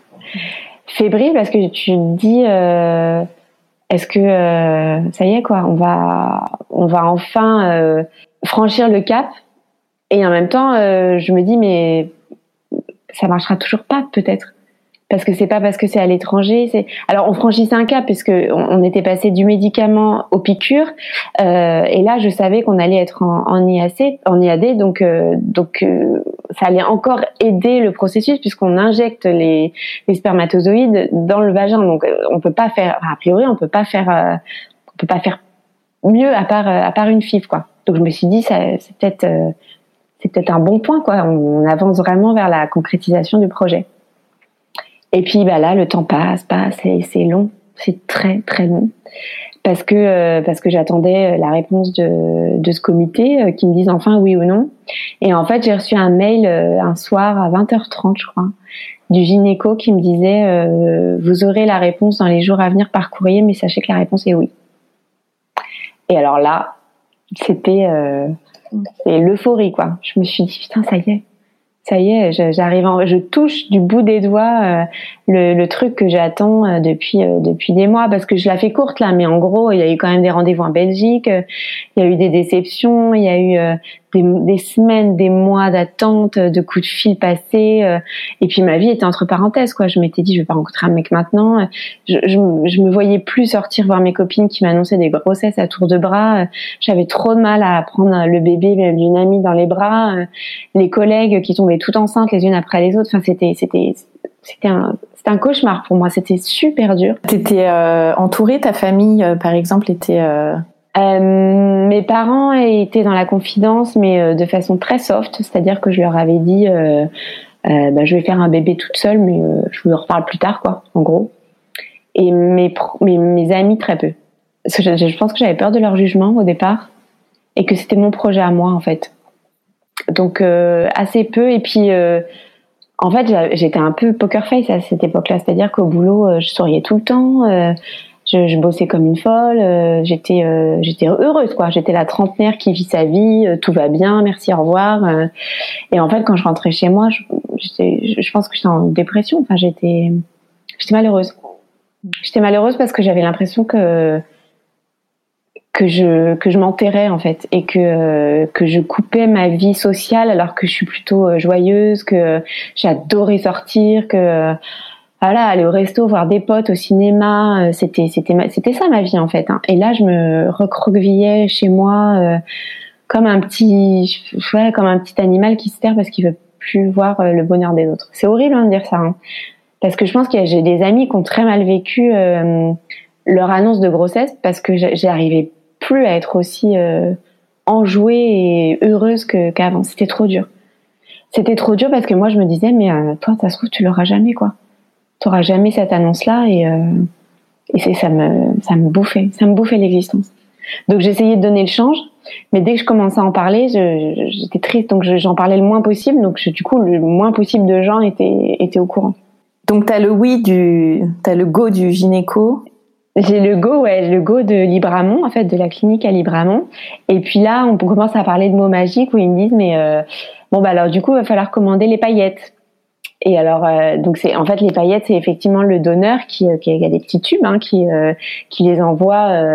parce que tu te dis est-ce que ça y est quoi, on va enfin franchir le cap. Et en même temps je me dis mais ça marchera toujours pas, peut-être. Parce que c'est pas parce que c'est à l'étranger. Alors, on franchissait un cap puisque on était passé du médicament aux piqûres. Et là, je savais qu'on allait être en IAD. Donc, ça allait encore aider le processus puisqu'on injecte les spermatozoïdes dans le vagin. Donc, on peut pas faire, a priori, on peut pas faire mieux à part une FIV, quoi. Donc, je me suis dit, c'est peut-être un bon point, quoi. On avance vraiment vers la concrétisation du projet. Et puis là, le temps passe, c'est long, c'est très très long, parce que j'attendais la réponse de ce comité qui me dise enfin oui ou non. Et en fait, j'ai reçu un mail un soir à 20h30, je crois, du gynéco qui me disait vous aurez la réponse dans les jours à venir par courrier, mais sachez que la réponse est oui. Et alors là, c'était l'euphorie, quoi. Je me suis dit putain, ça y est, je touche du bout des doigts le truc que j'attends depuis des mois, parce que je la fais courte là, mais en gros il y a eu quand même des rendez-vous en Belgique, il y a eu des déceptions, il y a eu des semaines, des mois d'attente, de coups de fil passés, et puis ma vie était entre parenthèses, quoi. Je m'étais dit je vais pas rencontrer un mec maintenant, je me voyais plus sortir voir mes copines qui m'annonçaient des grossesses à tour de bras, j'avais trop de mal à prendre le bébé d'une amie dans les bras, les collègues qui tombaient toutes enceintes les unes après les autres, enfin c'était un cauchemar pour moi, c'était super dur. T'étais entourée, ta famille par exemple était mes parents étaient dans la confidence, mais de façon très soft, c'est-à-dire que je leur avais dit je vais faire un bébé toute seule, mais je vous en reparle plus tard, quoi, en gros. Et mes amis très peu, parce que je pense que j'avais peur de leur jugement au départ et que c'était mon projet à moi, en fait. Donc assez peu. Et puis en fait j'étais un peu poker face à cette époque-là, c'est-à-dire qu'au boulot je souriais tout le temps, je bossais comme une folle, j'étais heureuse, quoi. J'étais la trentenaire qui vit sa vie, tout va bien, merci, au revoir. Et en fait quand je rentrais chez moi, je pense que j'étais en dépression. Enfin j'étais malheureuse. J'étais malheureuse parce que j'avais l'impression que je m'enterrais, en fait, et que je coupais ma vie sociale, alors que je suis plutôt joyeuse, que j'adorais sortir, que voilà, aller au resto, voir des potes, au cinéma, c'était ça ma vie, en fait, hein. Et là je me recroquevillais chez moi comme un petit animal qui se perd parce qu'il veut plus voir le bonheur des autres. C'est horrible, hein, de dire ça, hein. Parce que je pense que j'ai des amis qui ont très mal vécu leur annonce de grossesse, parce que j'arrivais plus à être aussi enjouée et heureuse qu'avant. C'était trop dur. C'était trop dur parce que moi je me disais mais toi ça se trouve tu l'auras jamais, quoi. T'auras jamais cette annonce là, et ça me bouffait l'existence. Donc j'essayais de donner le change, mais dès que je commençais à en parler, j'étais triste, donc j'en parlais le moins possible. Donc du coup, le moins possible de gens étaient au courant. Donc t'as le go du gynéco. J'ai le go de Libramont, en fait, de la clinique à Libramont. Et puis là, on commence à parler de mots magiques où ils me disent, mais alors du coup, il va falloir commander les paillettes. Et alors, donc c'est en fait les paillettes, c'est effectivement le donneur qui a des petits tubes, qui les envoie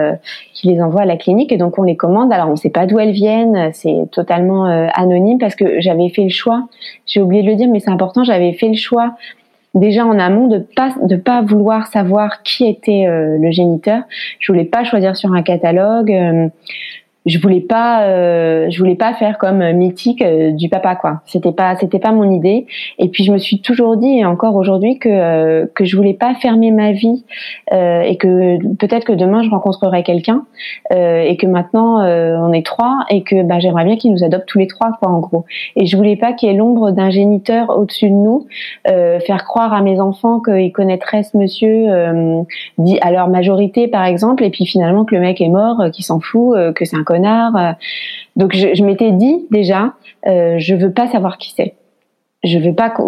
à la clinique. Et donc on les commande. Alors on sait pas d'où elles viennent, c'est totalement anonyme parce que j'avais fait le choix. J'ai oublié de le dire, mais c'est important. J'avais fait le choix déjà en amont de pas vouloir savoir qui était le géniteur. Je voulais pas choisir sur un catalogue. Je voulais pas faire comme mythique du papa, quoi. C'était pas mon idée. Et puis je me suis toujours dit, et encore aujourd'hui, que je voulais pas fermer ma vie et que peut-être que demain je rencontrerai quelqu'un et que maintenant on est 3 et que j'aimerais bien qu'il nous adopte tous les 3, quoi, en gros. Et je voulais pas qu'il y ait l'ombre d'un géniteur au-dessus de nous, faire croire à mes enfants qu'ils connaîtraient ce monsieur dit à leur majorité, par exemple, et puis finalement que le mec est mort, qu'il s'en fout, que c'est un connard. Donc je m'étais dit déjà, je veux pas savoir qui c'est. Je veux pas.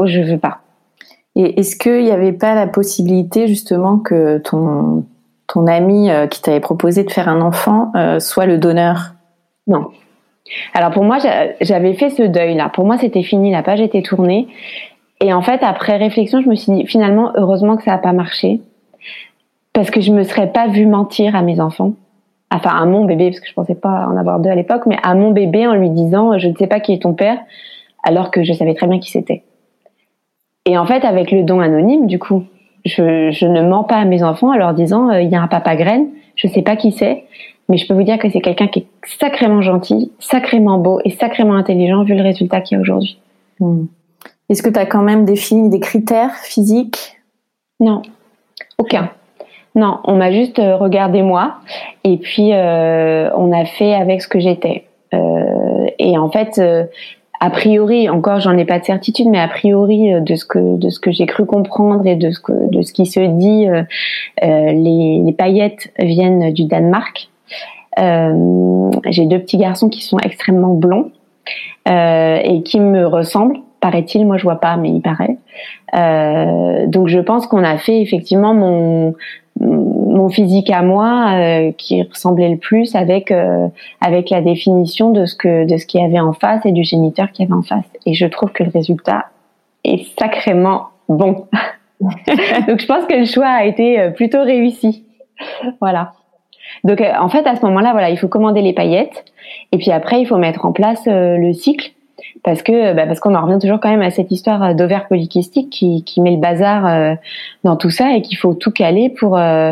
Et est-ce qu'il y avait pas la possibilité justement que ton ami qui t'avait proposé de faire un enfant soit le donneur? Non. Alors pour moi, j'avais fait ce deuil-là. Pour moi, c'était fini, la page était tournée. Et en fait, après réflexion, je me suis dit finalement, heureusement que ça a pas marché, parce que je me serais pas vue mentir à mes enfants. Enfin, à mon bébé, parce que je pensais pas en avoir 2 à l'époque, mais à mon bébé en lui disant, je ne sais pas qui est ton père, alors que je savais très bien qui c'était. Et en fait, avec le don anonyme, du coup, je ne mens pas à mes enfants en leur disant, il y a un papa graine, je sais pas qui c'est, mais je peux vous dire que c'est quelqu'un qui est sacrément gentil, sacrément beau et sacrément intelligent vu le résultat qu'il y a aujourd'hui. Est-ce que tu as quand même défini des critères physiques? Non, aucun. Non, on m'a juste regardé moi et puis on a fait avec ce que j'étais. Et en fait, a priori, encore j'en ai pas de certitude, mais a priori de ce que j'ai cru comprendre et de ce qui se dit, les paillettes viennent du Danemark. J'ai 2 petits garçons qui sont extrêmement blonds et qui me ressemblent. Paraît-il, moi je vois pas, mais il paraît. Donc je pense qu'on a fait effectivement mon physique à moi qui ressemblait le plus avec la définition de ce qu'il y avait en face et du géniteur qu'il y avait en face. Et je trouve que le résultat est sacrément bon. Donc je pense que le choix a été plutôt réussi. Voilà. Donc en fait à ce moment-là, voilà, il faut commander les paillettes et puis après il faut mettre en place le cycle. Parce qu'on en revient toujours quand même à cette histoire d'ovaire polykystique qui met le bazar dans tout ça et qu'il faut tout caler pour aller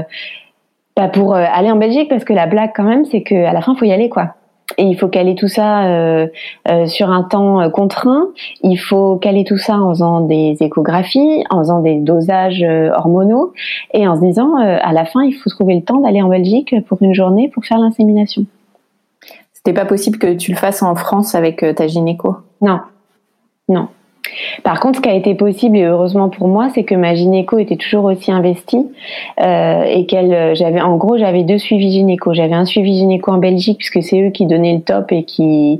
en Belgique, parce que la blague quand même c'est que à la fin il faut y aller, quoi. Et il faut caler tout ça sur un temps contraint. Il faut caler tout ça en faisant des échographies, en faisant des dosages hormonaux et en se disant à la fin il faut trouver le temps d'aller en Belgique pour une journée pour faire l'insémination. C'était pas possible que tu le fasses en France avec ta gynéco? Non. Par contre, ce qui a été possible, et heureusement pour moi, c'est que ma gynéco était toujours aussi investie et j'avais 2 suivis gynéco. J'avais un suivi gynéco en Belgique puisque c'est eux qui donnaient le top et qui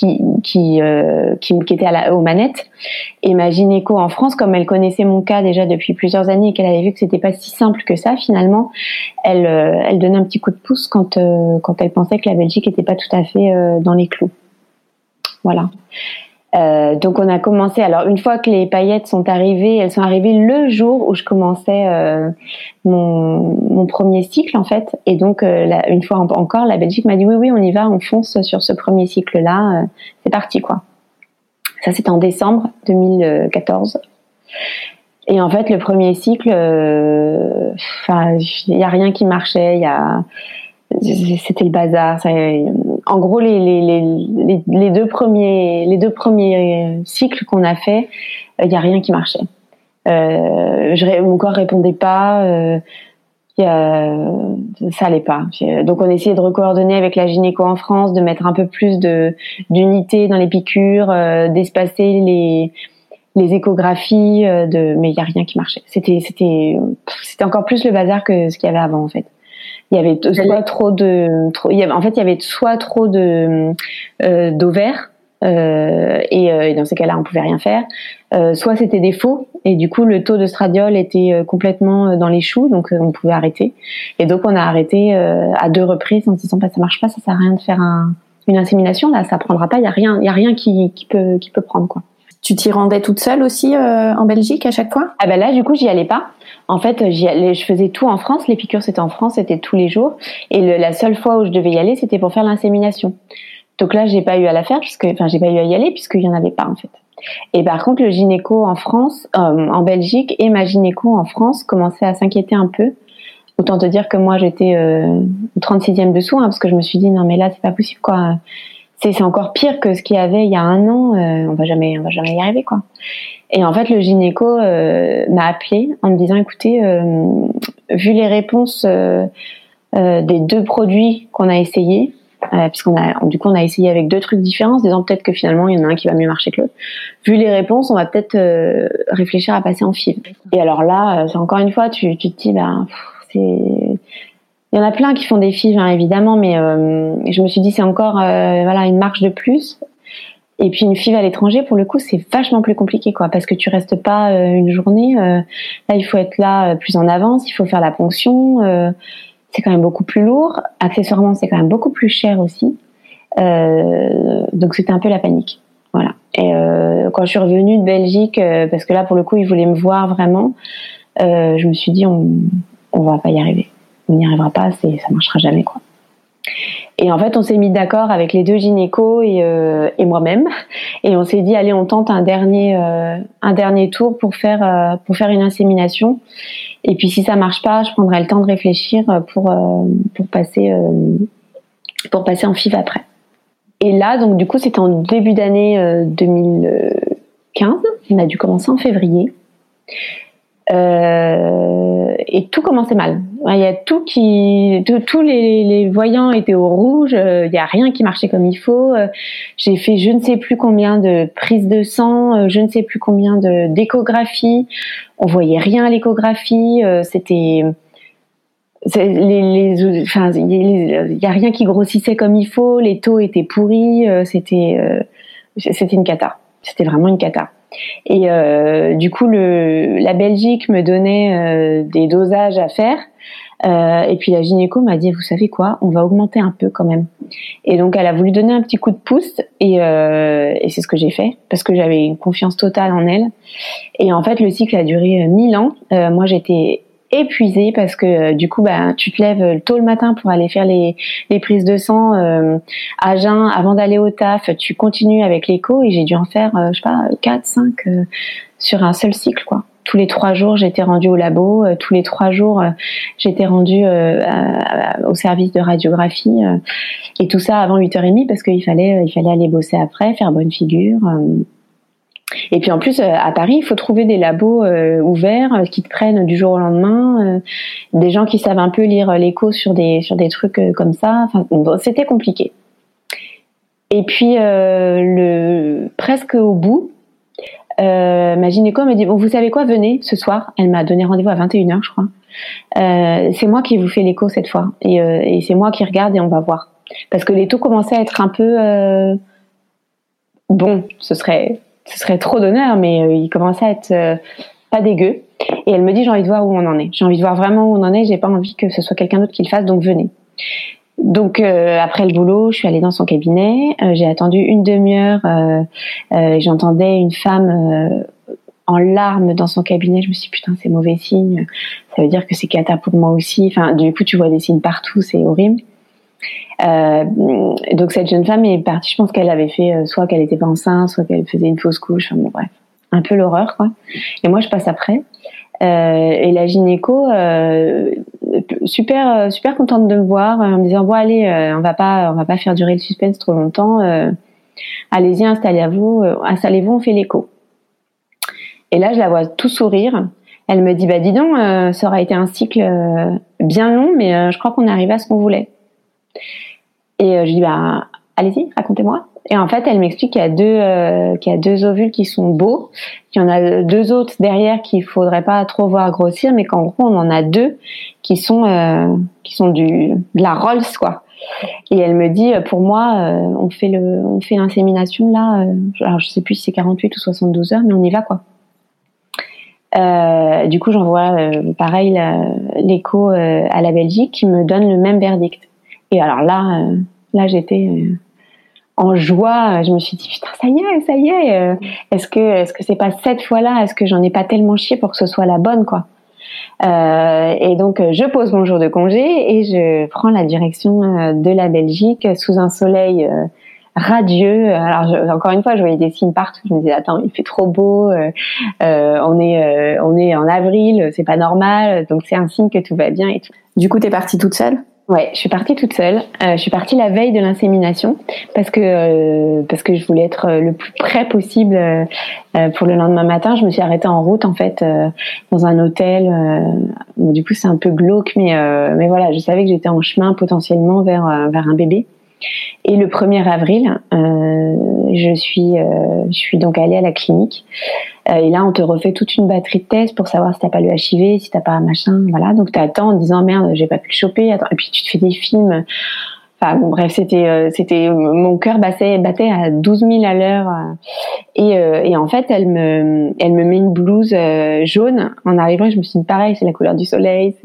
étaient aux manettes. Et ma gynéco en France, comme elle connaissait mon cas déjà depuis plusieurs années et qu'elle avait vu que c'était pas si simple que ça finalement, elle donnait un petit coup de pouce quand elle pensait que la Belgique était pas tout à fait dans les clous. Voilà. Donc on a commencé. Alors une fois que les paillettes sont arrivées, elles sont arrivées le jour où je commençais mon premier cycle en fait. Et donc une fois encore, la Belgique m'a dit oui, on y va, on fonce sur ce premier cycle-là. C'est parti, quoi. Ça c'était en décembre 2014. Et en fait le premier cycle, il y a rien qui marchait. C'était le bazar. En gros, les deux premiers cycles qu'on a fait, il y a rien qui marchait. Mon corps répondait pas. Ça allait pas. Donc on essayait de recoordonner avec la gynéco en France, de mettre un peu plus d'unité dans les piqûres, d'espacer les échographies, mais il y a rien qui marchait. C'était encore plus le bazar que ce qu'il y avait avant en fait. Il y avait en fait, il y avait soit trop d'ovaires, et dans ces cas-là, on pouvait rien faire. Soit c'était des faux, et du coup, le taux de stradiol était complètement dans les choux, donc on pouvait arrêter. Et donc, on a arrêté à 2 reprises en se disant, ça marche pas, ça sert à rien de faire une insémination, là, ça prendra pas, il y a rien qui peut prendre, quoi. Tu t'y rendais toute seule aussi en Belgique à chaque fois? Ah ben là, du coup, j'y allais pas. En fait, je faisais tout en France. Les piqûres, c'était en France, c'était tous les jours. Et la seule fois où je devais y aller, c'était pour faire l'insémination. Donc là, j'ai pas eu à la faire j'ai pas eu à y aller puisqu'il y en avait pas, en fait. Et par contre, le gynéco en France, en Belgique, et ma gynéco en France commençaient à s'inquiéter un peu. Autant te dire que moi, j'étais au 36e dessous, parce que je me suis dit, non, mais là, c'est pas possible, quoi. C'est encore pire que ce qu'il y avait il y a 1 an. On va jamais y arriver, quoi. Et en fait, le gynéco m'a appelé en me disant, écoutez, vu les réponses des 2 produits qu'on a essayés, puisqu'on a essayé avec 2 trucs différents, en se disant peut-être que finalement il y en a un qui va mieux marcher que l'autre. Vu les réponses, on va peut-être réfléchir à passer en FIV. Et alors là, c'est encore une fois, tu te dis, il y en a plein qui font des FIV, évidemment, mais je me suis dit c'est encore une marche de plus. Et puis une FIV à l'étranger, pour le coup, c'est vachement plus compliqué, quoi, parce que tu restes pas une journée. Là, il faut être là plus en avance, il faut faire la ponction. C'est quand même beaucoup plus lourd. Accessoirement, c'est quand même beaucoup plus cher aussi. Donc c'était un peu la panique. Voilà. Et quand je suis revenue de Belgique, parce que là, pour le coup, ils voulaient me voir vraiment, je me suis dit on va pas y arriver. On n'y arrivera pas, ça marchera jamais, quoi. Et en fait, on s'est mis d'accord avec les 2 gynécos et moi-même, et on s'est dit allez, on tente un dernier tour pour faire une insémination. Et puis si ça marche pas, je prendrai le temps de réfléchir pour passer en FIV après. Et là, donc du coup, c'était en début d'année 2015. On a dû commencer en février. Et tout commençait mal. Il y a tous les voyants étaient au rouge. Il y a rien qui marchait comme il faut. J'ai fait je ne sais plus combien de prises de sang, je ne sais plus combien d'échographies. On voyait rien à l'échographie. Il y a rien qui grossissait comme il faut. Les taux étaient pourris. C'était une cata. C'était vraiment une cata. Et du coup, la Belgique me donnait des dosages à faire. Et puis la gynéco m'a dit, vous savez quoi, on va augmenter un peu quand même. Et donc elle a voulu donner un petit coup de pouce, et c'est ce que j'ai fait, parce que j'avais une confiance totale en elle. Et en fait, le cycle a duré 1000 ans. Moi, j'étais épuisée parce que du coup, tu te lèves tôt le matin pour aller faire les prises de sang à jeun avant d'aller au taf. Tu continues avec l'écho, et j'ai dû en faire 4, 5 sur un seul cycle, quoi. Tous les 3 jours, j'étais rendue au labo. Tous les 3 jours, j'étais rendue au service de radiographie. Et tout ça avant 8h30, parce qu'il fallait aller bosser après, faire bonne figure. Et puis en plus, à Paris, il faut trouver des labos ouverts qui te prennent du jour au lendemain. Des gens qui savent un peu lire l'écho sur des trucs comme ça. Enfin, bon, c'était compliqué. Et puis, presque au bout, ma gynéco m'a dit, bon, vous savez quoi, venez ce soir. Elle m'a donné rendez-vous à 21h, je crois. C'est moi qui vous fais l'écho cette fois. Et c'est moi qui regarde, et on va voir. Parce que les taux commençaient à être un peu... bon, ce serait trop d'honneur, mais il commençait à être pas dégueu. Et elle me dit, j'ai envie de voir où on en est. J'ai envie de voir vraiment où on en est. J'ai pas envie que ce soit quelqu'un d'autre qui le fasse, donc venez. Donc après le boulot, je suis allée dans son cabinet. J'ai attendu une demi-heure. J'entendais une femme en larmes dans son cabinet. Je me suis dit, putain, c'est mauvais signe. Ça veut dire que c'est cata pour moi aussi. Enfin, du coup, tu vois des signes partout, c'est horrible. Donc cette jeune femme est partie. Je pense qu'elle avait fait soit qu'elle était pas enceinte, soit qu'elle faisait une fausse couche. Enfin bon, bref, un peu l'horreur, quoi. Et moi, je passe après. Et la gynéco, super contente de me voir, en me disant, bon allez, on va pas faire durer le suspense trop longtemps. Allez-y, installez-vous, on fait l'écho. Et là, je la vois tout sourire. Elle me dit, dis donc, ça aura été un cycle bien long, mais je crois qu'on est arrivé à ce qu'on voulait. Et je dis, allez-y, racontez-moi. Et en fait, elle m'explique qu'il y a deux ovules qui sont beaux, qu'il y en a 2 autres derrière qu'il faudrait pas trop voir grossir, mais qu'en gros, on en a 2 qui sont de la Rolls, quoi. Et elle me dit, pour moi, on fait l'insémination là, alors je sais plus si c'est 48 ou 72 heures, mais on y va, quoi. Du coup, j'envoie pareil l'écho à la Belgique qui me donne le même verdict. Et alors là j'étais en joie. Je me suis dit putain, ça y est. Est-ce que c'est pas cette fois-là? Est-ce que j'en ai pas tellement chié pour que ce soit la bonne, quoi? Et donc je pose mon jour de congé et je prends la direction de la Belgique sous un soleil radieux. Alors encore une fois, je voyais des signes partout. Je me disais attends, il fait trop beau. On est en avril, c'est pas normal. Donc c'est un signe que tout va bien et tout. Du coup, t'es partie toute seule? Ouais, je suis partie toute seule. Je suis partie la veille de l'insémination parce que je voulais être le plus près possible pour le lendemain matin. Je me suis arrêtée en route en fait dans un hôtel. Du coup, c'est un peu glauque, mais voilà, je savais que j'étais en chemin potentiellement vers un bébé. Et le 1er avril, je suis donc allée à la clinique. Et là, on te refait toute une batterie de tests pour savoir si t'as pas le HIV, si t'as pas un machin, voilà. Donc t'attends en disant merde, j'ai pas pu le choper. Attends. Et puis tu te fais des films. Enfin bon, bref, c'était mon cœur battait à 12 000 à l'heure. Et en fait, elle me met une blouse jaune en arrivant. Je me suis dit pareil, c'est la couleur du soleil.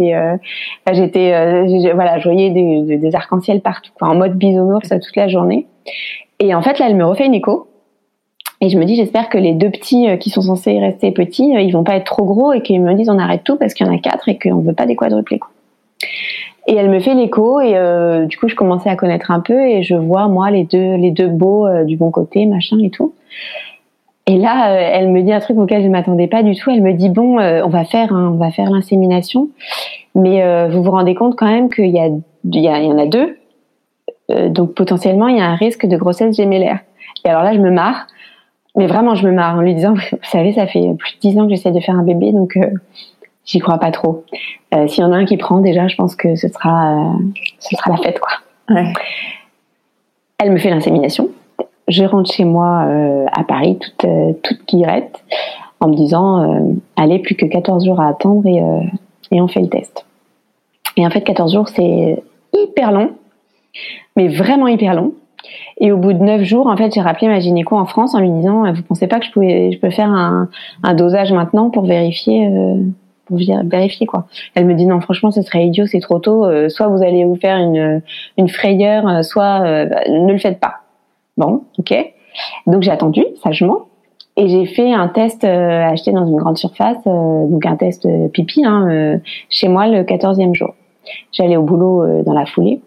Je voyais des arcs-en-ciel partout, quoi, en mode bisounours toute la journée. Et en fait, là, elle me refait une écho. Et je me dis, j'espère que les 2 petits qui sont censés rester petits, ils vont pas être trop gros et qu'ils me disent on arrête tout parce qu'il y en a 4 et qu'on veut pas des quadruplés, quoi. Et elle me fait l'écho et du coup je commençais à connaître un peu et je vois moi les deux beaux du bon côté, machin et tout. Et là elle me dit un truc auquel je m'attendais pas du tout. Elle me dit bon, on va faire l'insémination, mais vous vous rendez compte quand même qu'il y en a 2, donc potentiellement il y a un risque de grossesse gémellaire. Et alors là je me marre. Mais vraiment, je me marre en lui disant, vous savez, ça fait plus de 10 ans que j'essaie de faire un bébé, donc j'y crois pas trop. S'il y en a un qui prend, déjà, je pense que ce sera la fête, quoi. Ouais. Elle me fait l'insémination. Je rentre chez moi à Paris, toute guillerette, en me disant, allez, plus que 14 jours à attendre et on fait le test. Et en fait, 14 jours, c'est hyper long, mais vraiment hyper long. Et au bout de 9 jours, en fait, j'ai rappelé ma gynéco en France en lui disant, vous pensez pas que je peux faire un dosage maintenant pour vérifier quoi. Elle me dit non, franchement, ce serait idiot, c'est trop tôt. Soit vous allez vous faire une frayeur, soit ne le faites pas. Bon, ok. Donc j'ai attendu sagement et j'ai fait un test acheté dans une grande surface, donc un test pipi chez moi le 14e jour. J'allais au boulot dans la foulée.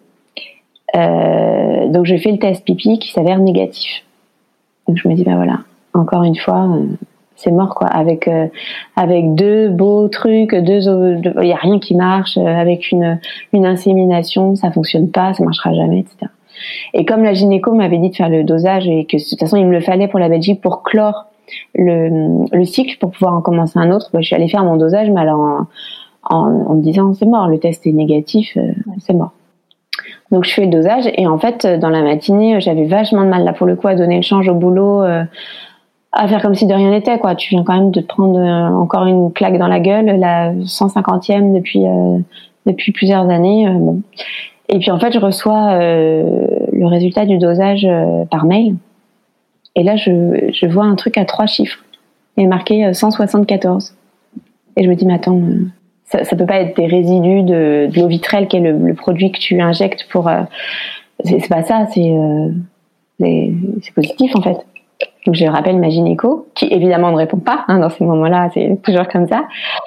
Donc je fais le test pipi qui s'avère négatif. Donc je me dis voilà, encore une fois c'est mort, quoi, avec 2 beaux trucs, il y a rien qui marche, avec une insémination, ça fonctionne pas, ça marchera jamais, etc. Et comme la gynéco m'avait dit de faire le dosage et que de toute façon il me le fallait pour la Belgique pour clore le cycle pour pouvoir en commencer un autre, je suis allée faire mon dosage, mais alors en me disant c'est mort, le test est négatif, c'est mort. Donc je fais le dosage et en fait dans la matinée j'avais vachement de mal là pour le coup à donner le change au boulot, à faire comme si de rien n'était, quoi. Tu viens quand même de te prendre encore une claque dans la gueule, la 150e depuis plusieurs années. Bon. Et puis en fait je reçois le résultat du dosage par mail et là je vois un truc à 3 chiffres et marqué 174 et je me dis mais attends, ça peut pas être des résidus de l'eau vitrelle qui est le produit que tu injectes pour c'est pas ça, c'est positif en fait. Donc je rappelle ma gynéco qui évidemment ne répond pas dans ces moments-là, c'est toujours comme ça.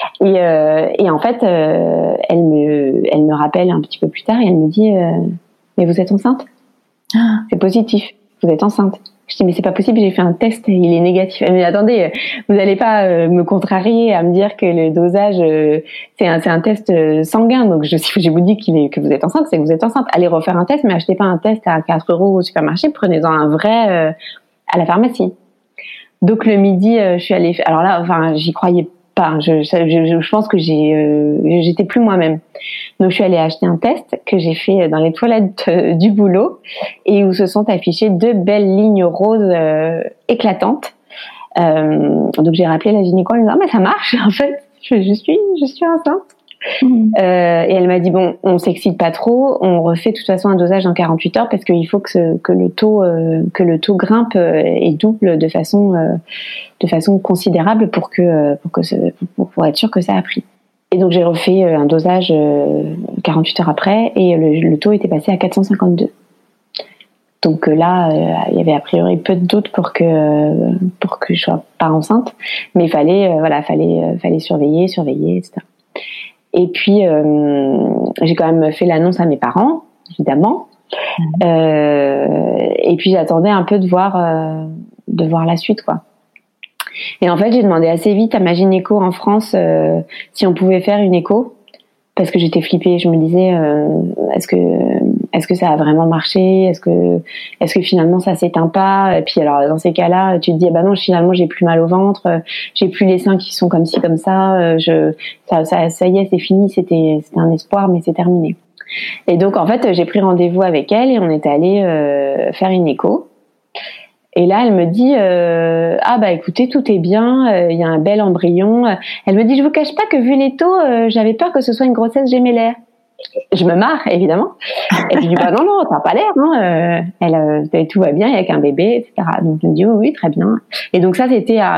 Et en fait elle me rappelle un petit peu plus tard et elle me dit mais vous êtes enceinte? C'est positif, vous êtes enceinte. Je dis mais c'est pas possible, j'ai fait un test et il est négatif. Elle me dit attendez, vous allez pas me contrarier à me dire que le dosage c'est un test sanguin, donc je vous dis que vous êtes enceinte, c'est que vous êtes enceinte. Allez refaire un test, mais achetez pas un test à 4 € au supermarché, prenez-en un vrai à la pharmacie. Donc le midi je suis allée, alors là enfin j'y croyais pas. Je pense que j'étais plus moi-même. Donc je suis allée acheter un test que j'ai fait dans les toilettes du boulot et où se sont affichées 2 belles lignes roses éclatantes. Donc j'ai rappelé la gynéco en lui disant mais ça marche en fait, je suis enceinte. Et elle m'a dit bon, on s'excite pas trop, on refait de toute façon un dosage dans 48 heures parce qu'il faut que le taux grimpe et double de façon considérable pour être sûr que ça a pris. Et donc j'ai refait un dosage 48 heures après et le taux était passé à 452. Donc là, il y avait a priori peu de doute pour que je sois pas enceinte, mais il fallait surveiller, etc. Et puis j'ai quand même fait l'annonce à mes parents, évidemment. Et puis j'attendais un peu de voir la suite, quoi. Et en fait, j'ai demandé assez vite à ma gynéco en France si on pouvait faire une écho. Parce que j'étais flippée, je me disais est-ce que ça a vraiment marché, est-ce que finalement ça s'éteint pas, et puis alors dans ces cas-là tu te dis non, finalement j'ai plus mal au ventre, j'ai plus les seins qui sont comme ci comme ça, ça y est, c'est fini, c'était un espoir mais c'est terminé. Et donc en fait j'ai pris rendez-vous avec elle et on est allé faire une écho. Et là, elle me dit écoutez, tout est bien, il y a un bel embryon. Elle me dit je vous cache pas que vu les taux, j'avais peur que ce soit une grossesse gémellaire. Je me marre évidemment. Et je dis non, t'as pas l'air, non. Tout va bien, il y a qu'un bébé, etc. Donc je me dis oui, très bien. Et donc ça c'était à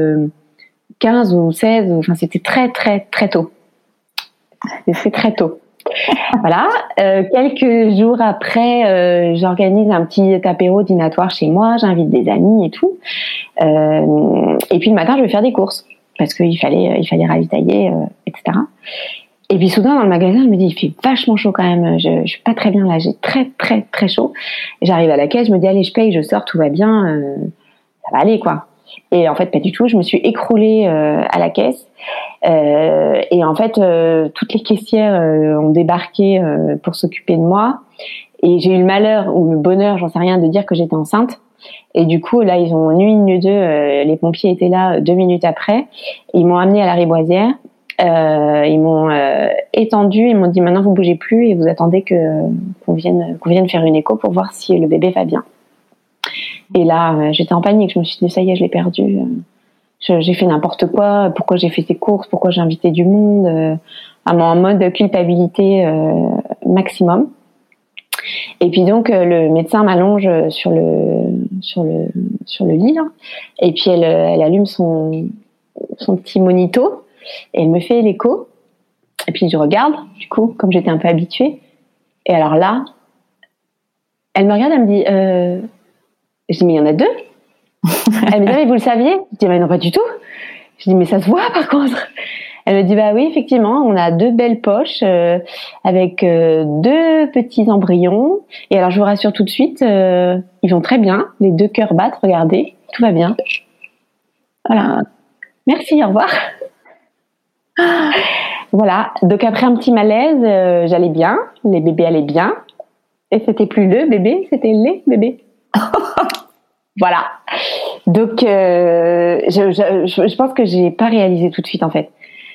15 ou 16, enfin c'était très très très tôt. C'était très tôt. Voilà. Quelques jours après, j'organise un petit apéro dînatoire chez moi, j'invite des amis et tout. Et puis le matin, je vais faire des courses parce qu'il fallait ravitailler, etc. Et puis soudain dans le magasin, je me dis il fait vachement chaud quand même. Je suis pas très bien là, j'ai très très très chaud. Et j'arrive à la caisse, je me dis allez, je paye, je sors, tout va bien, ça va aller quoi. Et en fait pas du tout, je me suis écroulée à la caisse. Et en fait toutes les caissières ont débarqué pour s'occuper de moi. Et j'ai eu le malheur ou le bonheur, j'en sais rien, de dire que j'étais enceinte. Et du coup là ils ont nuit une nuit deux, les pompiers étaient là 2 minutes après. Ils m'ont amenée à la Riboisière. Ils m'ont étendue, ils m'ont dit maintenant vous bougez plus et vous attendez qu'on vienne faire une écho pour voir si le bébé va bien. Et là j'étais en panique, je me suis dit ça y est, je l'ai perdu, j'ai fait n'importe quoi, pourquoi j'ai fait ces courses, pourquoi j'ai invité du monde, en mode culpabilité maximum. Et puis donc le médecin m'allonge sur le lit là, et puis elle allume son petit monito. Et elle me fait l'écho. Et puis je regarde, du coup, comme j'étais un peu habituée. Et alors là, elle me regarde, elle me dit je dis mais il y en a 2. Elle me dit mais vous le saviez? Je dis mais non, pas du tout. Je dis mais ça se voit par contre. Elle me dit bah oui, effectivement, on a 2 belles poches avec 2 petits embryons. Et alors je vous rassure tout de suite, ils vont très bien, les 2 cœurs battent, regardez, tout va bien. Voilà. Merci, au revoir. Voilà, donc après un petit malaise, j'allais bien, les bébés allaient bien, et c'était plus le bébé, c'était les bébés. Voilà. Donc je pense que j'ai pas réalisé tout de suite en fait.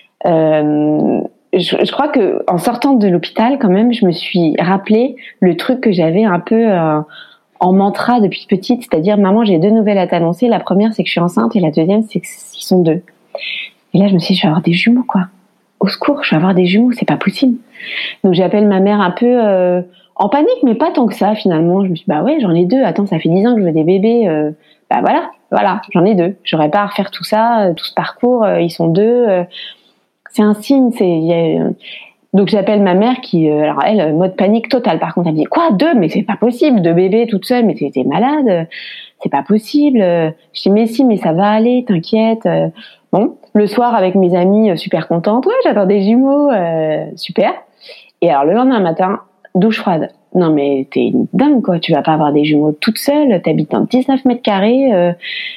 Je crois que en sortant de l'hôpital quand même, je me suis rappelé le truc que j'avais un peu en mantra depuis petite, c'est-à-dire maman, j'ai 2 nouvelles à t'annoncer. La première c'est que je suis enceinte et la deuxième c'est qu'ils sont 2. Et là, je me suis dit, je vais avoir des jumeaux, quoi. Au secours, je vais avoir des jumeaux, c'est pas possible. Donc, j'appelle ma mère un peu en panique, mais pas tant que ça, finalement. Je me suis dit, bah ouais, j'en ai 2. Attends, ça fait 10 ans que je veux des bébés. Bah voilà, j'en ai 2. J'aurais pas à refaire tout ça, tout ce parcours. Ils sont 2. C'est un signe. Donc, j'appelle ma mère qui, alors elle, mode panique totale. Par contre, elle me dit, quoi, 2? Mais c'est pas possible, 2 bébés toute seule, mais t'es malade. C'est pas possible. Je dis, mais si, mais ça va aller, t'inquiète. Bon, le soir avec mes amis, super contente. Ouais, j'attends des jumeaux, super. Et alors le lendemain matin, douche froide. Non mais t'es une dingue quoi, tu vas pas avoir des jumeaux toute seule, t'habites dans 19 mètres carrés,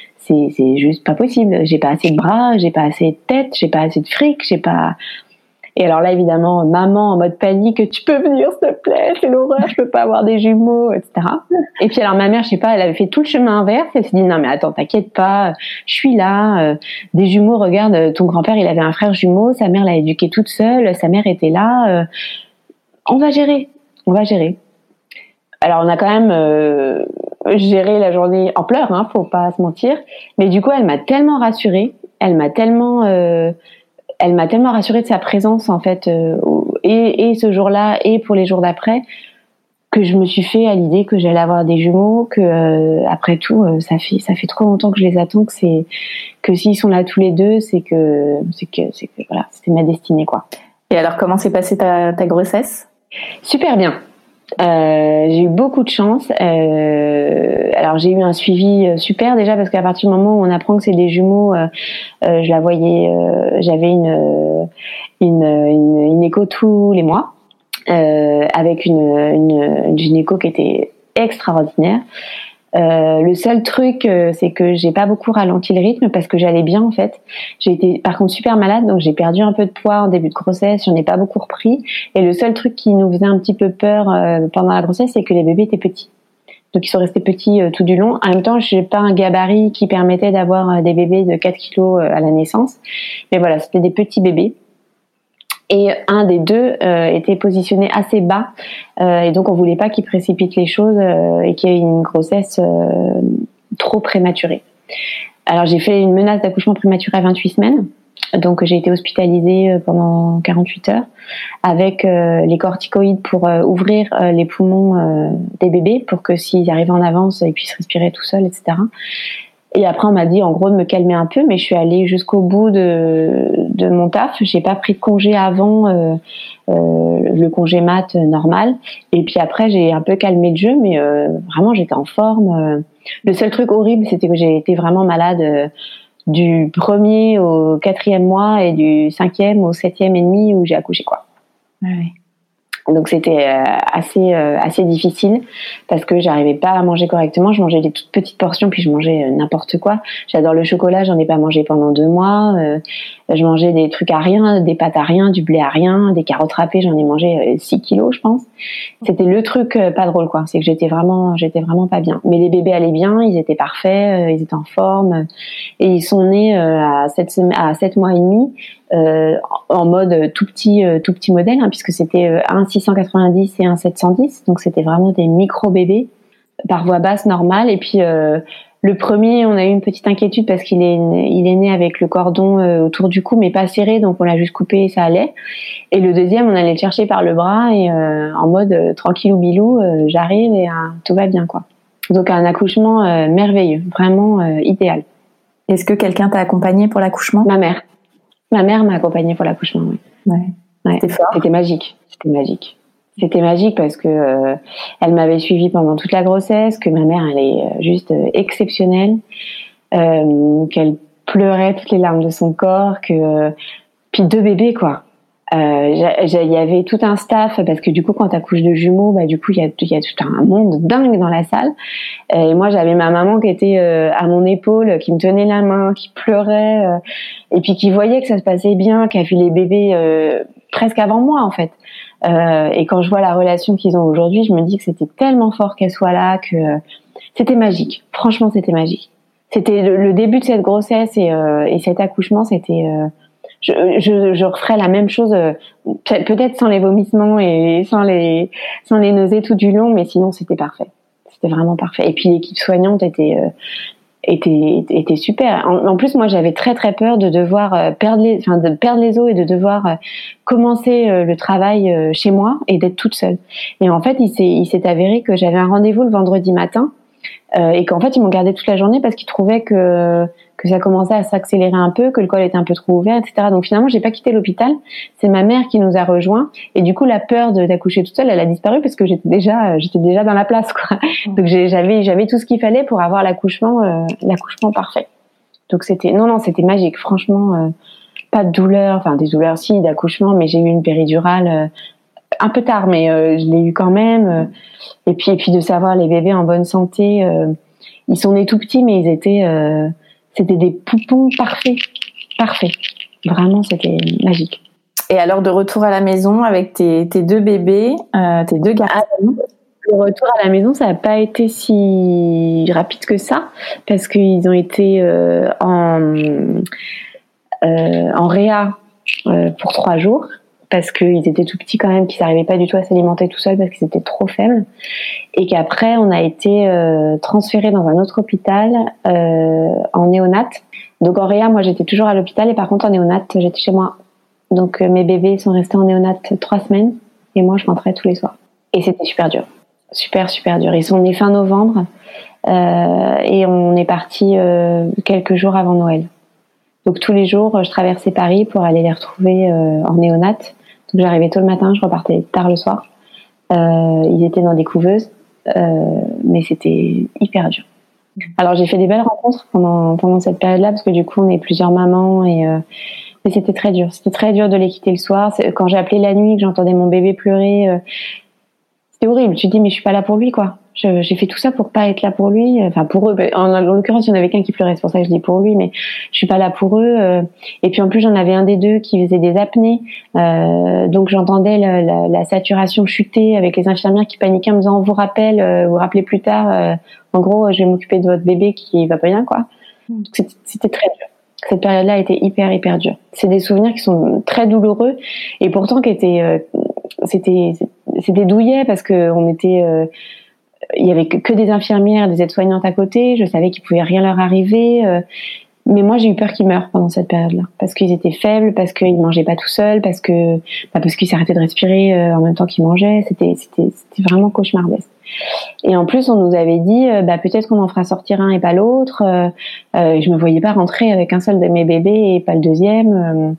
c'est juste pas possible. J'ai pas assez de bras, j'ai pas assez de tête, j'ai pas assez de fric, j'ai pas... Et alors là, évidemment, maman en mode panique, tu peux venir, s'il te plaît, c'est l'horreur, je peux pas avoir des jumeaux, etc. Et puis alors ma mère, je sais pas, elle avait fait tout le chemin inverse. Elle s'est dit non mais attends, t'inquiète pas, je suis là. Des jumeaux, regarde, ton grand-père, il avait un frère jumeau, sa mère l'a éduqué toute seule, sa mère était là. On va gérer. Alors on a quand même géré la journée en pleurs, hein, faut pas se mentir. Mais du coup, elle m'a tellement rassurée, elle m'a tellement rassurée de sa présence en fait, et ce jour-là et pour les jours d'après, que je me suis fait à l'idée que j'allais avoir des jumeaux, que après tout, ça fait trop longtemps que je les attends, que s'ils sont là tous les deux, c'est que voilà, c'était ma destinée quoi. Et alors, comment s'est passée ta grossesse? Super bien. J'ai eu beaucoup de chance. Alors j'ai eu un suivi super déjà parce qu'à partir du moment où on apprend que c'est des jumeaux, je la voyais. J'avais une écho tous les mois avec une gynéco qui était extraordinaire. Le seul truc, c'est que j'ai pas beaucoup ralenti le rythme parce que j'allais bien en fait. J'ai été par contre super malade, donc j'ai perdu un peu de poids en début de grossesse, j'en ai pas beaucoup repris. Et le seul truc qui nous faisait un petit peu peur pendant la grossesse, c'est que les bébés étaient petits. Donc ils sont restés petits tout du long. En même temps, j'ai pas un gabarit qui permettait d'avoir des bébés de 4 kilos à la naissance. Mais voilà, c'était des petits bébés. Et un des deux était positionné assez bas, et donc on voulait pas qu'il précipite les choses et qu'il y ait une grossesse trop prématurée. Alors j'ai fait une menace d'accouchement prématuré à 28 semaines, donc j'ai été hospitalisée pendant 48 heures avec les corticoïdes pour ouvrir les poumons des bébés pour que s'ils arrivaient en avance, ils puissent respirer tout seuls, etc. Et après, on m'a dit, en gros, de me calmer un peu, mais je suis allée jusqu'au bout de mon taf. J'ai pas pris de congé avant le congé mat normal. Et puis après, j'ai un peu calmé le jeu, mais vraiment, j'étais en forme. Le seul truc horrible, c'était que j'ai été vraiment malade du 1er au 4e mois et du 5e au 7e et demi où j'ai accouché, quoi. Oui. Donc c'était assez difficile parce que j'arrivais pas à manger correctement. Je mangeais des toutes petites portions puis je mangeais n'importe quoi. J'adore le chocolat, j'en ai pas mangé pendant 2 mois. Je mangeais des trucs à rien, des pâtes à rien, du blé à rien, des carottes râpées, j'en ai mangé 6 kilos je pense. C'était le truc pas drôle quoi, c'est que j'étais vraiment pas bien. Mais les bébés allaient bien, ils étaient parfaits, ils étaient en forme et ils sont nés à 7 mois et demi. En mode tout petit modèle, hein, puisque c'était un 690 et un 710, donc c'était vraiment des micro bébés par voie basse normale. Et puis le premier, on a eu une petite inquiétude parce qu'il est né avec le cordon autour du cou, mais pas serré, donc on l'a juste coupé et ça allait. Et le deuxième, on allait le chercher par le bras et en mode tranquillou bilou, j'arrive et tout va bien quoi. Donc un accouchement merveilleux, vraiment idéal. Est-ce que quelqu'un t'a accompagné pour l'accouchement? Ma mère m'a accompagnée pour l'accouchement, oui. Ouais. C'était fort. C'était magique. C'était magique parce que elle m'avait suivie pendant toute la grossesse, que ma mère elle est juste exceptionnelle, qu'elle pleurait toutes les larmes de son corps, puis 2 bébés quoi. Il y avait tout un staff parce que du coup quand t'accouches de jumeaux, bah du coup il y a tout un monde dingue dans la salle. Et moi j'avais ma maman qui était à mon épaule, qui me tenait la main, qui pleurait, et puis qui voyait que ça se passait bien, qui a vu les bébés presque avant moi en fait. Et quand je vois la relation qu'ils ont aujourd'hui, je me dis que c'était tellement fort qu'elle soit là, que c'était magique. Franchement c'était magique. C'était le début de cette grossesse et cet accouchement, c'était je referais la même chose, peut-être sans les vomissements et sans les nausées tout du long, mais sinon c'était parfait. C'était vraiment parfait. Et puis l'équipe soignante était super. En plus, moi, j'avais très très peur de devoir perdre les os et de devoir commencer le travail chez moi et d'être toute seule. Et en fait, il s'est avéré que j'avais un rendez-vous le vendredi matin et qu'en fait, ils m'ont gardée toute la journée parce qu'ils trouvaient que ça commençait à s'accélérer un peu, que le col était un peu trop ouvert, etc. Donc finalement, j'ai pas quitté l'hôpital. C'est ma mère qui nous a rejoints. Et du coup, la peur d'accoucher toute seule, elle a disparu parce que j'étais déjà dans la place, quoi. Donc j'avais tout ce qu'il fallait pour avoir l'accouchement parfait. Donc c'était magique. Franchement, pas de douleur, enfin des douleurs si d'accouchement, mais j'ai eu une péridurale un peu tard, mais je l'ai eu quand même. Et puis de savoir les bébés en bonne santé, ils sont nés tout petits, mais c'était des poupons parfaits. Vraiment, c'était magique. Et alors, de retour à la maison avec tes deux bébés, tes deux garçons. Le retour à la maison, ça n'a pas été si rapide que ça, parce qu'ils ont été en réa pour 3 jours, parce qu'ils étaient tout petits quand même, qu'ils n'arrivaient pas du tout à s'alimenter tout seuls parce qu'ils étaient trop faibles, et qu'après on a été transférés dans un autre hôpital en néonat. Donc en réa, moi j'étais toujours à l'hôpital, et par contre en néonat, j'étais chez moi. Donc mes bébés sont restés en néonat 3 semaines, et moi je rentrais tous les soirs. Et c'était super dur. Super dur. Ils sont nés fin novembre et on est parti quelques jours avant Noël. Donc tous les jours, je traversais Paris pour aller les retrouver en néonat. Donc j'arrivais tôt le matin, je repartais tard le soir. Ils étaient dans des couveuses, mais c'était hyper dur. Alors j'ai fait des belles rencontres pendant cette période-là, parce que du coup on est plusieurs mamans, mais c'était très dur. C'était très dur de les quitter le soir. Quand j'ai appelé la nuit, que j'entendais mon bébé pleurer, c'est horrible. Tu te dis, mais je suis pas là pour lui, quoi. J'ai fait tout ça pour pas être là pour lui. Enfin, pour eux. En l'occurrence, il y en avait qu'un qui pleurait. C'est pour ça que je dis pour lui, mais je suis pas là pour eux. Et puis, en plus, j'en avais un des deux qui faisait des apnées. Donc, j'entendais la saturation chuter avec les infirmières qui paniquaient en me disant, on vous rappelez plus tard. En gros, je vais m'occuper de votre bébé qui va pas bien, quoi. Donc, c'était très dur. Cette période-là a été hyper dure. C'est des souvenirs qui sont très douloureux, et pourtant qui étaient, c'était douillet, parce que on était, il y avait que des infirmières, des aides-soignantes à côté. Je savais qu'il pouvait rien leur arriver, mais moi j'ai eu peur qu'ils meurent pendant cette période-là, parce qu'ils étaient faibles, parce qu'ils mangeaient pas tout seuls, parce qu'ils s'arrêtaient de respirer en même temps qu'ils mangeaient. C'était vraiment cauchemardesque. Et en plus, on nous avait dit, peut-être qu'on en fera sortir un et pas l'autre. Je me voyais pas rentrer avec un seul de mes bébés et pas le deuxième.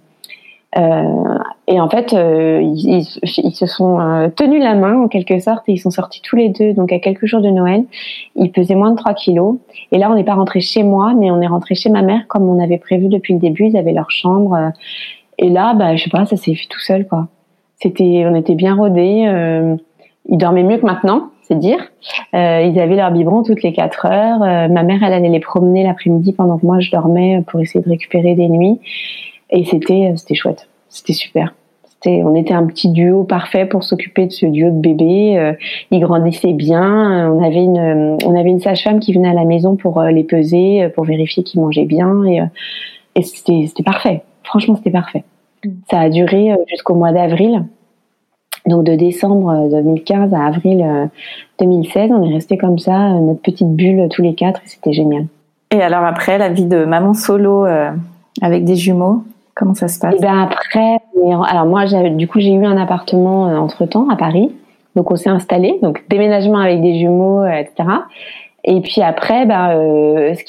Et en fait, ils se sont tenus la main en quelque sorte, et ils sont sortis tous les deux. Donc à quelques jours de Noël, ils pesaient moins de 3 kilos. Et là, on n'est pas rentré chez moi, mais on est rentré chez ma mère comme on avait prévu depuis le début. Ils avaient leur chambre. Et là, je sais pas, ça s'est fait tout seul, quoi. On était bien rodés. Ils dormaient mieux que maintenant, c'est dire. Ils avaient leur biberon toutes les 4 heures. Ma mère, elle allait les promener l'après-midi pendant que moi je dormais pour essayer de récupérer des nuits. Et c'était chouette. C'était super. On était un petit duo parfait pour s'occuper de ce duo de bébés. Ils grandissaient bien. On avait une sage-femme qui venait à la maison pour les peser, pour vérifier qu'ils mangeaient bien. Et c'était parfait. Franchement, c'était parfait. Ça a duré jusqu'au mois d'avril. Donc de décembre 2015 à avril 2016, on est restés comme ça, notre petite bulle tous les 4, et c'était génial. Et alors après, la vie de maman solo avec des jumeaux, comment ça se passe? Et après, alors moi j'ai eu un appartement entre-temps à Paris, donc on s'est installé, donc déménagement avec des jumeaux, etc. Et puis après, ce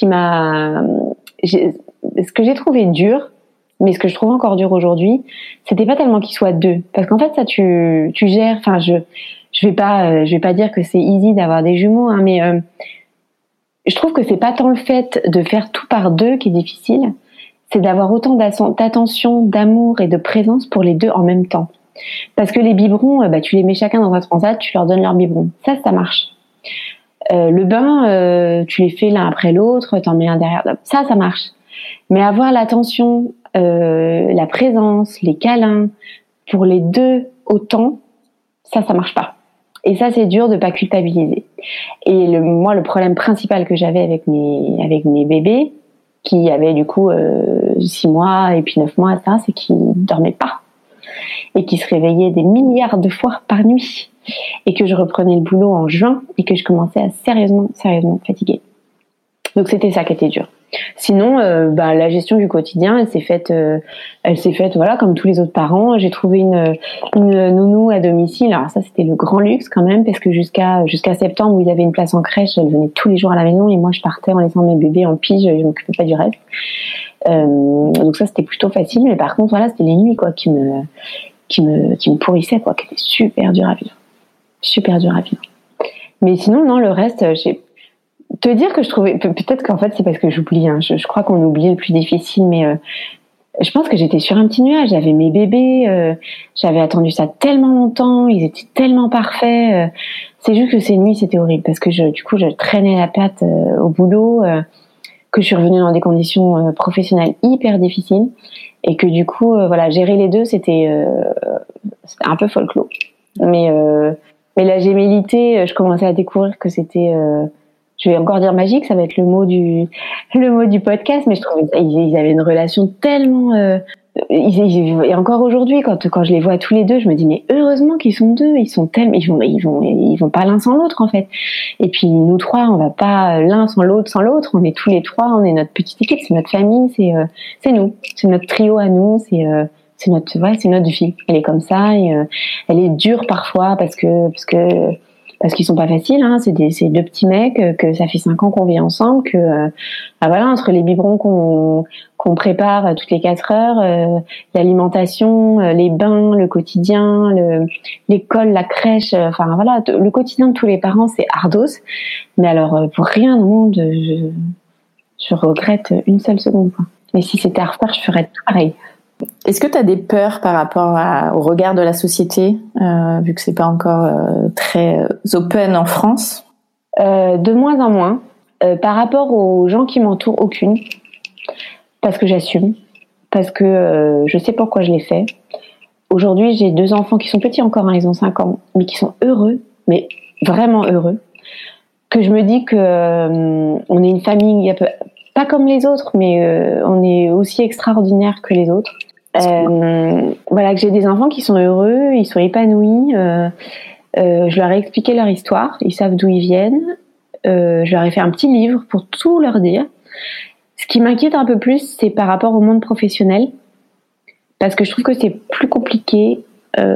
que j'ai trouvé dur, mais ce que je trouve encore dur aujourd'hui, c'était pas tellement qu'ils soient 2, parce qu'en fait ça tu gères. Enfin, je vais pas dire que c'est easy d'avoir des jumeaux, hein, mais je trouve que c'est pas tant le fait de faire tout par 2 qui est difficile, c'est d'avoir autant d'attention, d'amour et de présence pour les 2 en même temps. Parce que les biberons, tu les mets chacun dans un transat, tu leur donnes leur biberon, ça marche. Le bain, tu les fais l'un après l'autre, t'en mets un derrière, ça marche. Mais avoir l'attention, la présence, les câlins pour les 2 autant, ça marche pas. Et ça, c'est dur de pas culpabiliser. Et moi, le problème principal que j'avais avec mes bébés, qui avaient du coup 6 mois et puis 9 mois, ça, c'est qu'ils dormaient pas et qu'ils se réveillaient des milliards de fois par nuit, et que je reprenais le boulot en juin et que je commençais à sérieusement fatiguer. Donc c'était ça qui était dur. Sinon, la gestion du quotidien, elle s'est faite, voilà, comme tous les autres parents. J'ai trouvé une nounou à domicile. Alors ça, c'était le grand luxe quand même, parce que jusqu'à septembre, où il avait une place en crèche, elle venait tous les jours à la maison, et moi je partais en laissant mes bébés en pige, je m'occupais pas du reste. Donc ça, c'était plutôt facile. Mais par contre, voilà, c'était les nuits, quoi, qui me pourrissaient, quoi, qui étaient super dur à vivre. Mais sinon, non, le reste, te dire que je trouvais, peut-être qu'en fait c'est parce que j'oublie, hein. Je crois qu'on oublie le plus difficile, mais je pense que j'étais sur un petit nuage. J'avais mes bébés, j'avais attendu ça tellement longtemps, ils étaient tellement parfaits. C'est juste que ces nuits c'était horrible, parce que du coup je traînais la patte au boulot. que je suis revenue dans des conditions professionnelles hyper difficiles et que du coup, voilà, gérer les deux, c'était un peu folklore. Mais la gémellité, je commençais à découvrir que c'était, je vais encore dire magique, ça va être le mot du podcast, mais je trouvais ils avaient une relation tellement et encore aujourd'hui, quand je les vois tous les deux, je me dis mais heureusement qu'ils sont deux, ils sont tellement, ils vont pas l'un sans l'autre en fait. Et puis nous trois, on va pas l'un sans l'autre, on est tous les trois, on est notre petite équipe, c'est notre famille, c'est nous, c'est notre trio à nous, c'est notre vie. Elle est comme ça et elle est dure parfois parce qu'ils sont pas faciles, hein. C'est deux petits mecs que ça fait 5 ans qu'on vit ensemble, que voilà, entre les biberons qu'on prépare toutes les 4 heures, l'alimentation, les bains, le quotidien, l'école, la crèche, enfin voilà, le quotidien de tous les parents, c'est ardos. Mais alors pour rien au monde, je regrette une seule seconde, quoi. Mais si c'était à refaire, je ferais tout pareil. Est-ce que tu as des peurs par rapport au regard de la société, vu que c'est pas encore très open en France? De moins en moins. Par rapport aux gens qui m'entourent, aucune. Parce que j'assume. Parce que je sais pourquoi je l'ai fait. Aujourd'hui, j'ai 2 enfants qui sont petits encore, hein, ils ont 5 ans, mais qui sont heureux, mais vraiment heureux. Que je me dis que on est une famille pas comme les autres, mais on est aussi extraordinaire que les autres. Voilà, que j'ai des enfants qui sont heureux, ils sont épanouis. Je leur ai expliqué leur histoire, ils savent d'où ils viennent. Je leur ai fait un petit livre pour tout leur dire. Ce qui m'inquiète un peu plus, c'est par rapport au monde professionnel, parce que je trouve que c'est plus compliqué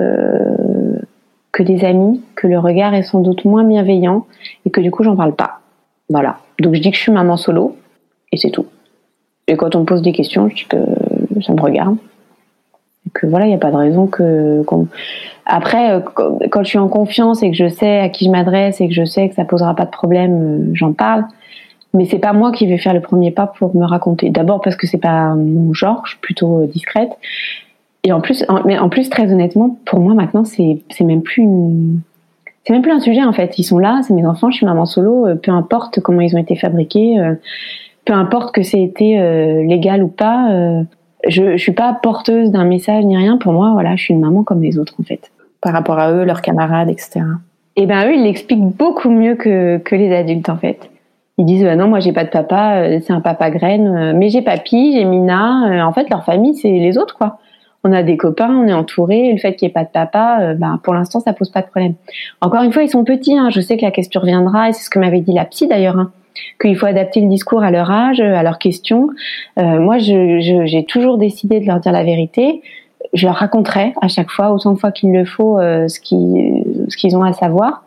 que des amis, que le regard est sans doute moins bienveillant et que du coup j'en parle pas. Voilà. Donc je dis que je suis maman solo et c'est tout. Et quand on me pose des questions, je dis que ça me regarde. Et que voilà, il n'y a pas de raison Après, quand je suis en confiance et que je sais à qui je m'adresse et que je sais que ça posera pas de problème, j'en parle. Mais c'est pas moi qui vais faire le premier pas pour me raconter. D'abord parce que c'est pas mon genre, je suis plutôt discrète. Et en plus, très honnêtement, pour moi maintenant, c'est même plus un sujet en fait. Ils sont là, c'est mes enfants, je suis maman solo, peu importe comment ils ont été fabriqués, peu importe que c'est été légal ou pas. Je suis pas porteuse d'un message ni rien. Pour moi, voilà, je suis une maman comme les autres en fait. Par rapport à eux, leurs camarades, etc. Et ben eux, ils l'expliquent beaucoup mieux que les adultes en fait. Ils disent non, moi j'ai pas de papa, c'est un papa graine, mais j'ai papy, j'ai Mina. En fait, leur famille, c'est les autres quoi. On a des copains, on est entourés. Le fait qu'il n'y ait pas de papa, pour l'instant, ça pose pas de problème. Encore une fois, ils sont petits. Hein. Je sais que la question reviendra, et c'est ce que m'avait dit la psy d'ailleurs, hein, qu'il faut adapter le discours à leur âge, à leurs questions. Moi, j'ai toujours décidé de leur dire la vérité. Je leur raconterai à chaque fois, autant de fois qu'il le faut, ce qu'ils ont à savoir.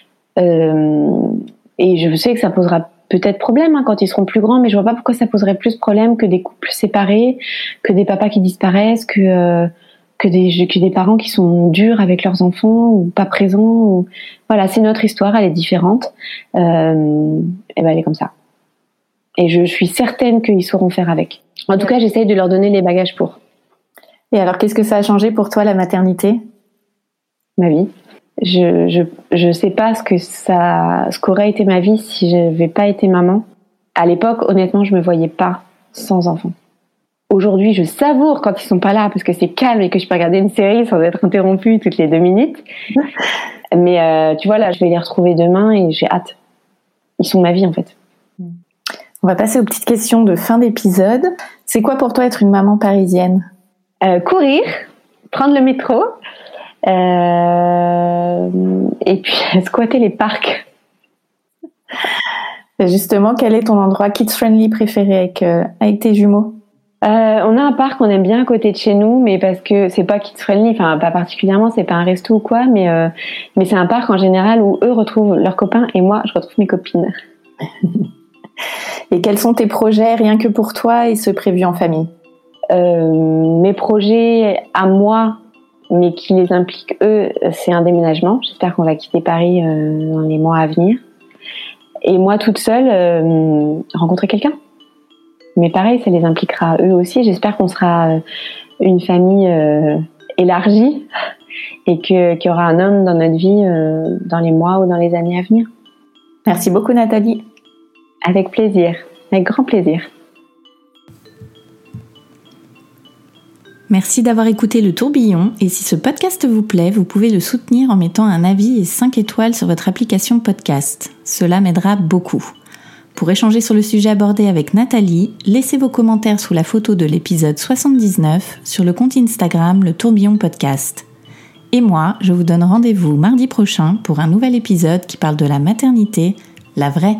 Et je sais que ça posera peut-être problème quand ils seront plus grands, mais je vois pas pourquoi ça poserait plus problème que des couples séparés, que des papas qui disparaissent, que des parents qui sont durs avec leurs enfants ou pas présents. Ou... Voilà, c'est notre histoire, elle est différente. Et ben elle est comme ça. Et je suis certaine qu'ils sauront faire avec. En tout cas, j'essaye de leur donner les bagages pour. Et alors, qu'est-ce que ça a changé pour toi, la maternité? Ma vie. Je sais pas ce qu'aurait été ma vie si j'avais pas été maman. À l'époque, honnêtement, je me voyais pas sans enfant. Aujourd'hui, je savoure quand ils sont pas là parce que c'est calme et que je peux regarder une série sans être interrompue toutes les 2 minutes. Mais tu vois, là, je vais les retrouver demain et j'ai hâte. Ils sont ma vie, en fait. On va passer aux petites questions de fin d'épisode. C'est quoi pour toi être une maman parisienne? Courir, prendre le métro, et puis squatter les parcs. Justement, quel est ton endroit kids-friendly préféré avec tes jumeaux? On a un parc qu'on aime bien à côté de chez nous, mais parce que c'est pas kids-friendly, enfin pas particulièrement, c'est pas un resto ou quoi, mais c'est un parc en général où eux retrouvent leurs copains et moi je retrouve mes copines. Et quels sont tes projets rien que pour toi et ceux prévus en famille? Mes projets à moi, mais qui les impliquent eux, c'est un déménagement. J'espère qu'on va quitter Paris dans les mois à venir. Et moi toute seule, rencontrer quelqu'un. Mais pareil, ça les impliquera eux aussi. J'espère qu'on sera une famille élargie et qu'il y aura un homme dans notre vie dans les mois ou dans les années à venir. Merci beaucoup Nathalie. Avec plaisir. Avec grand plaisir. Merci d'avoir écouté Le Tourbillon et si ce podcast vous plaît, vous pouvez le soutenir en mettant un avis et 5 étoiles sur votre application podcast. Cela m'aidera beaucoup. Pour échanger sur le sujet abordé avec Nathalie, laissez vos commentaires sous la photo de l'épisode 79 sur le compte Instagram Le Tourbillon Podcast. Et moi, je vous donne rendez-vous mardi prochain pour un nouvel épisode qui parle de la maternité, la vraie.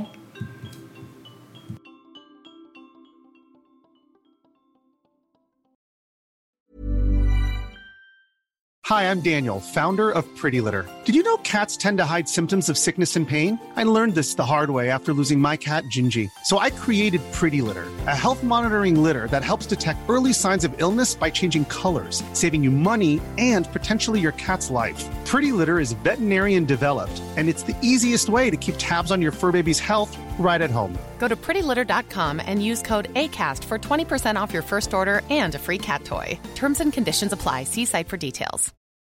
Hi, I'm Daniel, founder of Pretty Litter. Did you know cats tend to hide symptoms of sickness and pain? I learned this the hard way after losing my cat, Gingy. So I created Pretty Litter, a health monitoring litter that helps detect early signs of illness by changing colors, saving you money and potentially your cat's life. Pretty Litter is veterinarian developed, and it's the easiest way to keep tabs on your fur baby's health right at home. Go to prettylitter.com and use code ACAST for 20% off your first order and a free cat toy. Terms and conditions apply. See site for details.